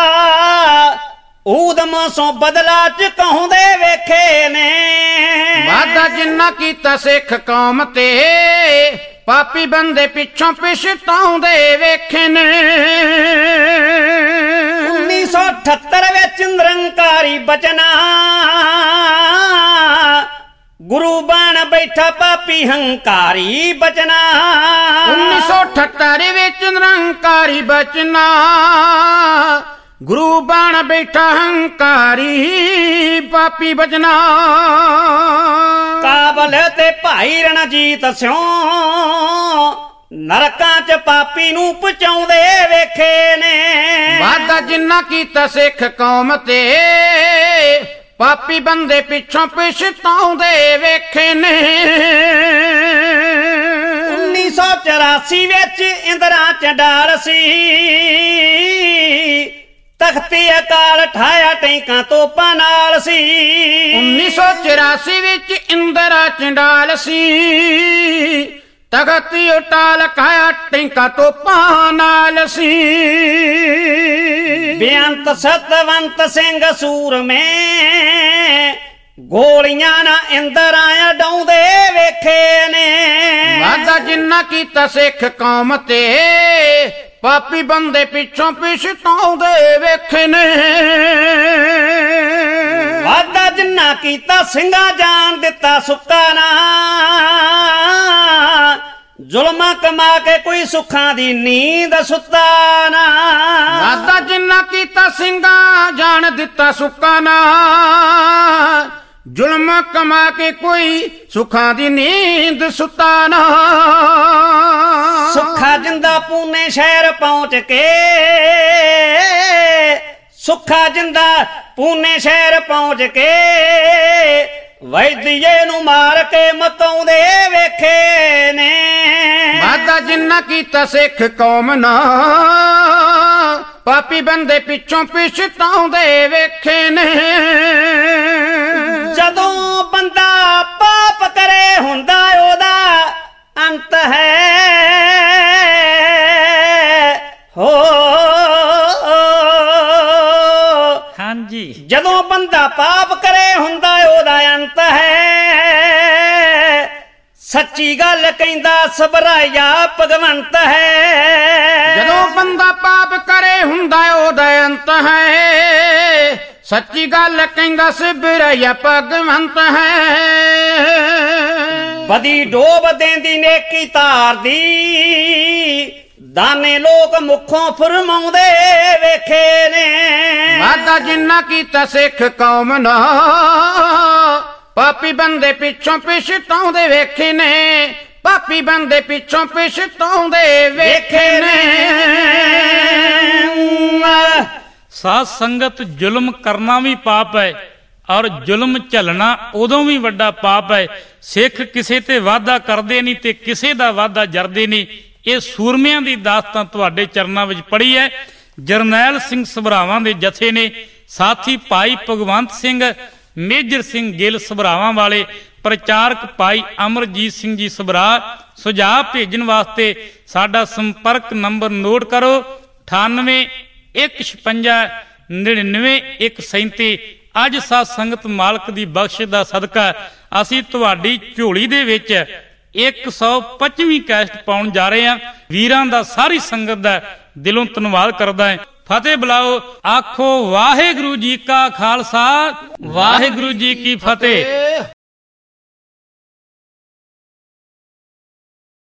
ਊਦਮ ਸੋਂ ਬਦਲਾ ਚੁਕਾਉਂਦੇ ਵੇਖੇ ਨੇ। ਵਾਅਦਾ ਜਿੰਨਾ ਕੀਤਾ ਸਿੱਖ ਕੌਮ ਤੇ, ਪਾਪੀ ਬੰਦੇ ਪਿੱਛੋਂ ਪਛਤਾਉਂਦੇ ਵੇਖੇ ਨੇ। 1978 ਵਿੱਚ ਨਿਰੰਕਾਰੀ ਬਚਨਾ, ਗੁਰੂ ਬਣ ਬੈਠੇ ਬੈਠਾ ਪਾਪੀ ਹੰਕਾਰੀ ਬਚਨਾ 1978 ਵਿੱਚ ਨਿਰੰਕਾਰੀ ਬਚਨਾ ਗੁਰੂ ਬਣ ਬੈਠਾ ਹੰਕਾਰੀ ਪਾਪੀ ਬਚਨਾ ਕਾਬਲ ਤੇ ਭਾਈ ਰਣਜੀਤ ਸਿਉ ਨਰਕਾਂ ਚ ਪਾਪੀ ਨੂੰ ਪਹੁੰਚਾਉਂਦੇ ਵੇਖੇ ਨੇ ਵਾਦਾ ਜਿੰਨਾ ਕੀਤਾ ਸਿੱਖ ਕੌਮ ਤੇ ਪਾਪੀ ਬੰਦੇ ਪਿੱਛੋਂ ਪਛਤਾਉਂਦੇ ਵੇਖੇ ਨੇ 1984 ਵਿੱਚ ਇੰਦਰਾ ਚੰਡਾਲ ਸੀ ਤਖਤੀ ਅਕਾਲ ਠਾਇਆ ਟੈਂਕਾਂ ਤੋਪਾਂ ਨਾਲ ਸੀ 1984 ਵਿੱਚ ਇੰਦਰਾ ਚੰਡਾਲ ਸੀ ਤਖਤੀ ਉਟਾਲ ਖਾਇਆ ਟੈਂਕਾਂ ਤੋਪਾਂ ਨਾਲ ਸੀ ਬੇਅੰਤ ਸਤਵੰਤ ਸਿੰਘ ਸੂਰਮੇ ਗੋਲੀਆਂ ਨਾ ਇੰਦਰਾਂ ਡਾਉਂਦੇ ਵੇਖੇ ਨੇ ਵਾਦਾ ਜਿੰਨਾ ਕੀਤਾ ਸਿੱਖ ਕੌਮ ਤੇ ਪਾਪੀ ਬੰਦੇ ਪਿੱਛੋਂ ਪਛਤਾਉਂਦੇ ਵੇਖੇ ਨੇ ਵਾਦਾ ਜਿੰਨਾ ਕੀਤਾ ਸਿੰਘਾਂ ਜਾਨ ਦਿੱਤਾ ਸੁੱਕਾ ਨਾ ਜ਼ੁਲਮਾਂ ਕਮਾ ਕੇ ਕੋਈ ਸੁੱਖਾਂ ਦੀ ਨੀਂਦ ਸੁੱਤਾ ਨਾ ਵਾਦਾ ਜਿੰਨਾ ਕੀਤਾ ਸਿੰਘਾਂ ਜਾਨ ਦਿੱਤਾ ਸੁੱਕਾ ਨਾ ਜ਼ੁਲਮ ਕਮਾ ਕੇ ਕੋਈ ਸੁੱਖਾਂ ਦੀ ਨੀਂਦ ਸੁੱਤਾ ਨਾ ਸੁੱਖਾ ਜਿੰਦਾ ਪੂਨੇ ਸ਼ਹਿਰ ਪਹੁੰਚ ਕੇ ਸੁੱਖਾ ਜਿੰਦਾ ਪੂਨੇ ਸ਼ਹਿਰ ਪਹੁੰਚ ਕੇ ਵੈਦੀਏ ਨੂੰ ਮਾਰ ਕੇ ਮਕਾਉਂਦੇ ਵੇਖੇ ਨੇ ਵਾਦਾ ਜਿੰਨਾ ਕੀਤਾ ਸਿੱਖ ਕੌਮ ਨਾ ਪਾਪੀ ਬੰਦੇ ਪਿੱਛੋਂ ਪਛਤਾਉਂਦੇ ਵੇਖੇ ਨੇ ਜਦੋਂ ਬੰਦਾ ਪਾਪ ਕਰੇ ਹੁੰਦਾ ਉਹਦਾ ਅੰਤ ਹੈ ਹੋ ਹਾਂਜੀ ਜਦੋਂ ਬੰਦਾ ਪਾਪ ਕਰੇ ਹੁੰਦਾ ਉਹਦਾ ਅੰਤ ਹੈ ਸੱਚੀ ਗੱਲ ਕਹਿੰਦਾ ਸਬਰਾਇਆ ਭਗਵੰਤ ਹੈ ਜਦੋਂ ਬੰਦਾ ਪਾਪ ਕਰੇ ਹੁੰਦਾ ਉਹਦਾ ਅੰਤ ਹੈ ਸੱਚੀ ਗੱਲ ਕਹਿੰਦਾ ਸਬਰਾਇਆ ਭਗਵੰਤ ਹੈ ਬਦੀ ਡੋਬ ਦੇਂਦੀ ਨੇਕੀ ਤਾਰਦੀ ਦਾਨੇ ਲੋਕ ਮੁੱਖੋਂ ਫਰਮਾਉਂਦੇ ਵੇਖੇ ਨੇ ਵਾਦਾ ਜਿੰਨਾ ਕੀਤਾ ਸਿੱਖ ਕੌਮ ਨਾ ਪਾਪੀ ਬੰਦੇ ਪਿੱਛੋਂ ਪਛਤਾਉਂਦੇ ਵੇਖੇ ਨੇ ਪਾਪੀ ਬੰਦੇ ਪਿੱਛੋਂ ਪਛਤਾਉਂਦੇ ਵੇਖੇ ਨੇ ਸਾਧ ਸੰਗਤ ਜ਼ੁਲਮ ਕਰਨਾ ਵੀ ਪਾਪ ਹੈ ਔਰ ਜ਼ੁਲਮ ਝੱਲਣਾ ਉਦੋਂ ਵੀ ਵੱਡਾ ਪਾਪ ਹੈ ਸਿੱਖ ਕਿਸੇ ਤੇ ਵਾਅਦਾ ਕਰਦੇ ਨਹੀਂ ਤੇ ਕਿਸੇ ਦਾ ਵਾਅਦਾ ਜਰਦੇ ਨਹੀਂ ਇਹ ਸੂਰਮਿਆਂ ਦੀ ਦਾਸਤਾਨ ਤੁਹਾਡੇ ਚਰਨਾਂ ਵਿੱਚ ਪੜ੍ਹੀ ਹੈ ਜਰਨੈਲ ਸਿੰਘ ਸਭਰਾਵਾਂ ਦੇ ਜਥੇ ਨੇ ਸਾਥੀ ਭਾਈ ਭਗਵੰਤ ਸਿੰਘ ਮੇਜਰ ਸਿੰਘ ਗਿੱਲ ਸਭਰਾਵਾਂ ਵਾਲੇ ਪ੍ਰਚਾਰਕ ਭਾਈ ਅਮਰਜੀਤ ਸਿੰਘ ਜੀ ਸਭਰਾ ਸੁਝਾਅ ਭੇਜਣ ਵਾਸਤੇ ਸਾਡਾ ਸੰਪਰਕ ਨੰਬਰ ਨੋਟ ਕਰੋ 9815599137 ਅੱਜ ਸਾਧ ਸੰਗਤ ਮਾਲਕ ਦੀ ਬਖਸ਼ਿਸ਼ ਦਾ ਸਦਕਾ ਅਸੀਂ ਤੁਹਾਡੀ ਝੋਲੀ ਦੇ ਵਿੱਚ 125ਵੀਂ ਕੈਸਟ ਪਾਉਣ ਜਾ ਰਹੇ ਹਾਂ ਵੀਰਾਂ ਦਾ ਸਾਰੀ ਸੰਗਤ ਦਾ ਦਿਲੋਂ ਧੰਨਵਾਦ ਕਰਦਾ ਹੈ ਫਤਿਹ ਬੁਲਾਓ ਆਖੋ ਵਾਹਿਗੁਰੂ ਜੀ ਕਾ ਖਾਲਸਾ ਵਾਹਿਗੁਰੂ ਜੀ ਕੀ ਫਤਿਹ।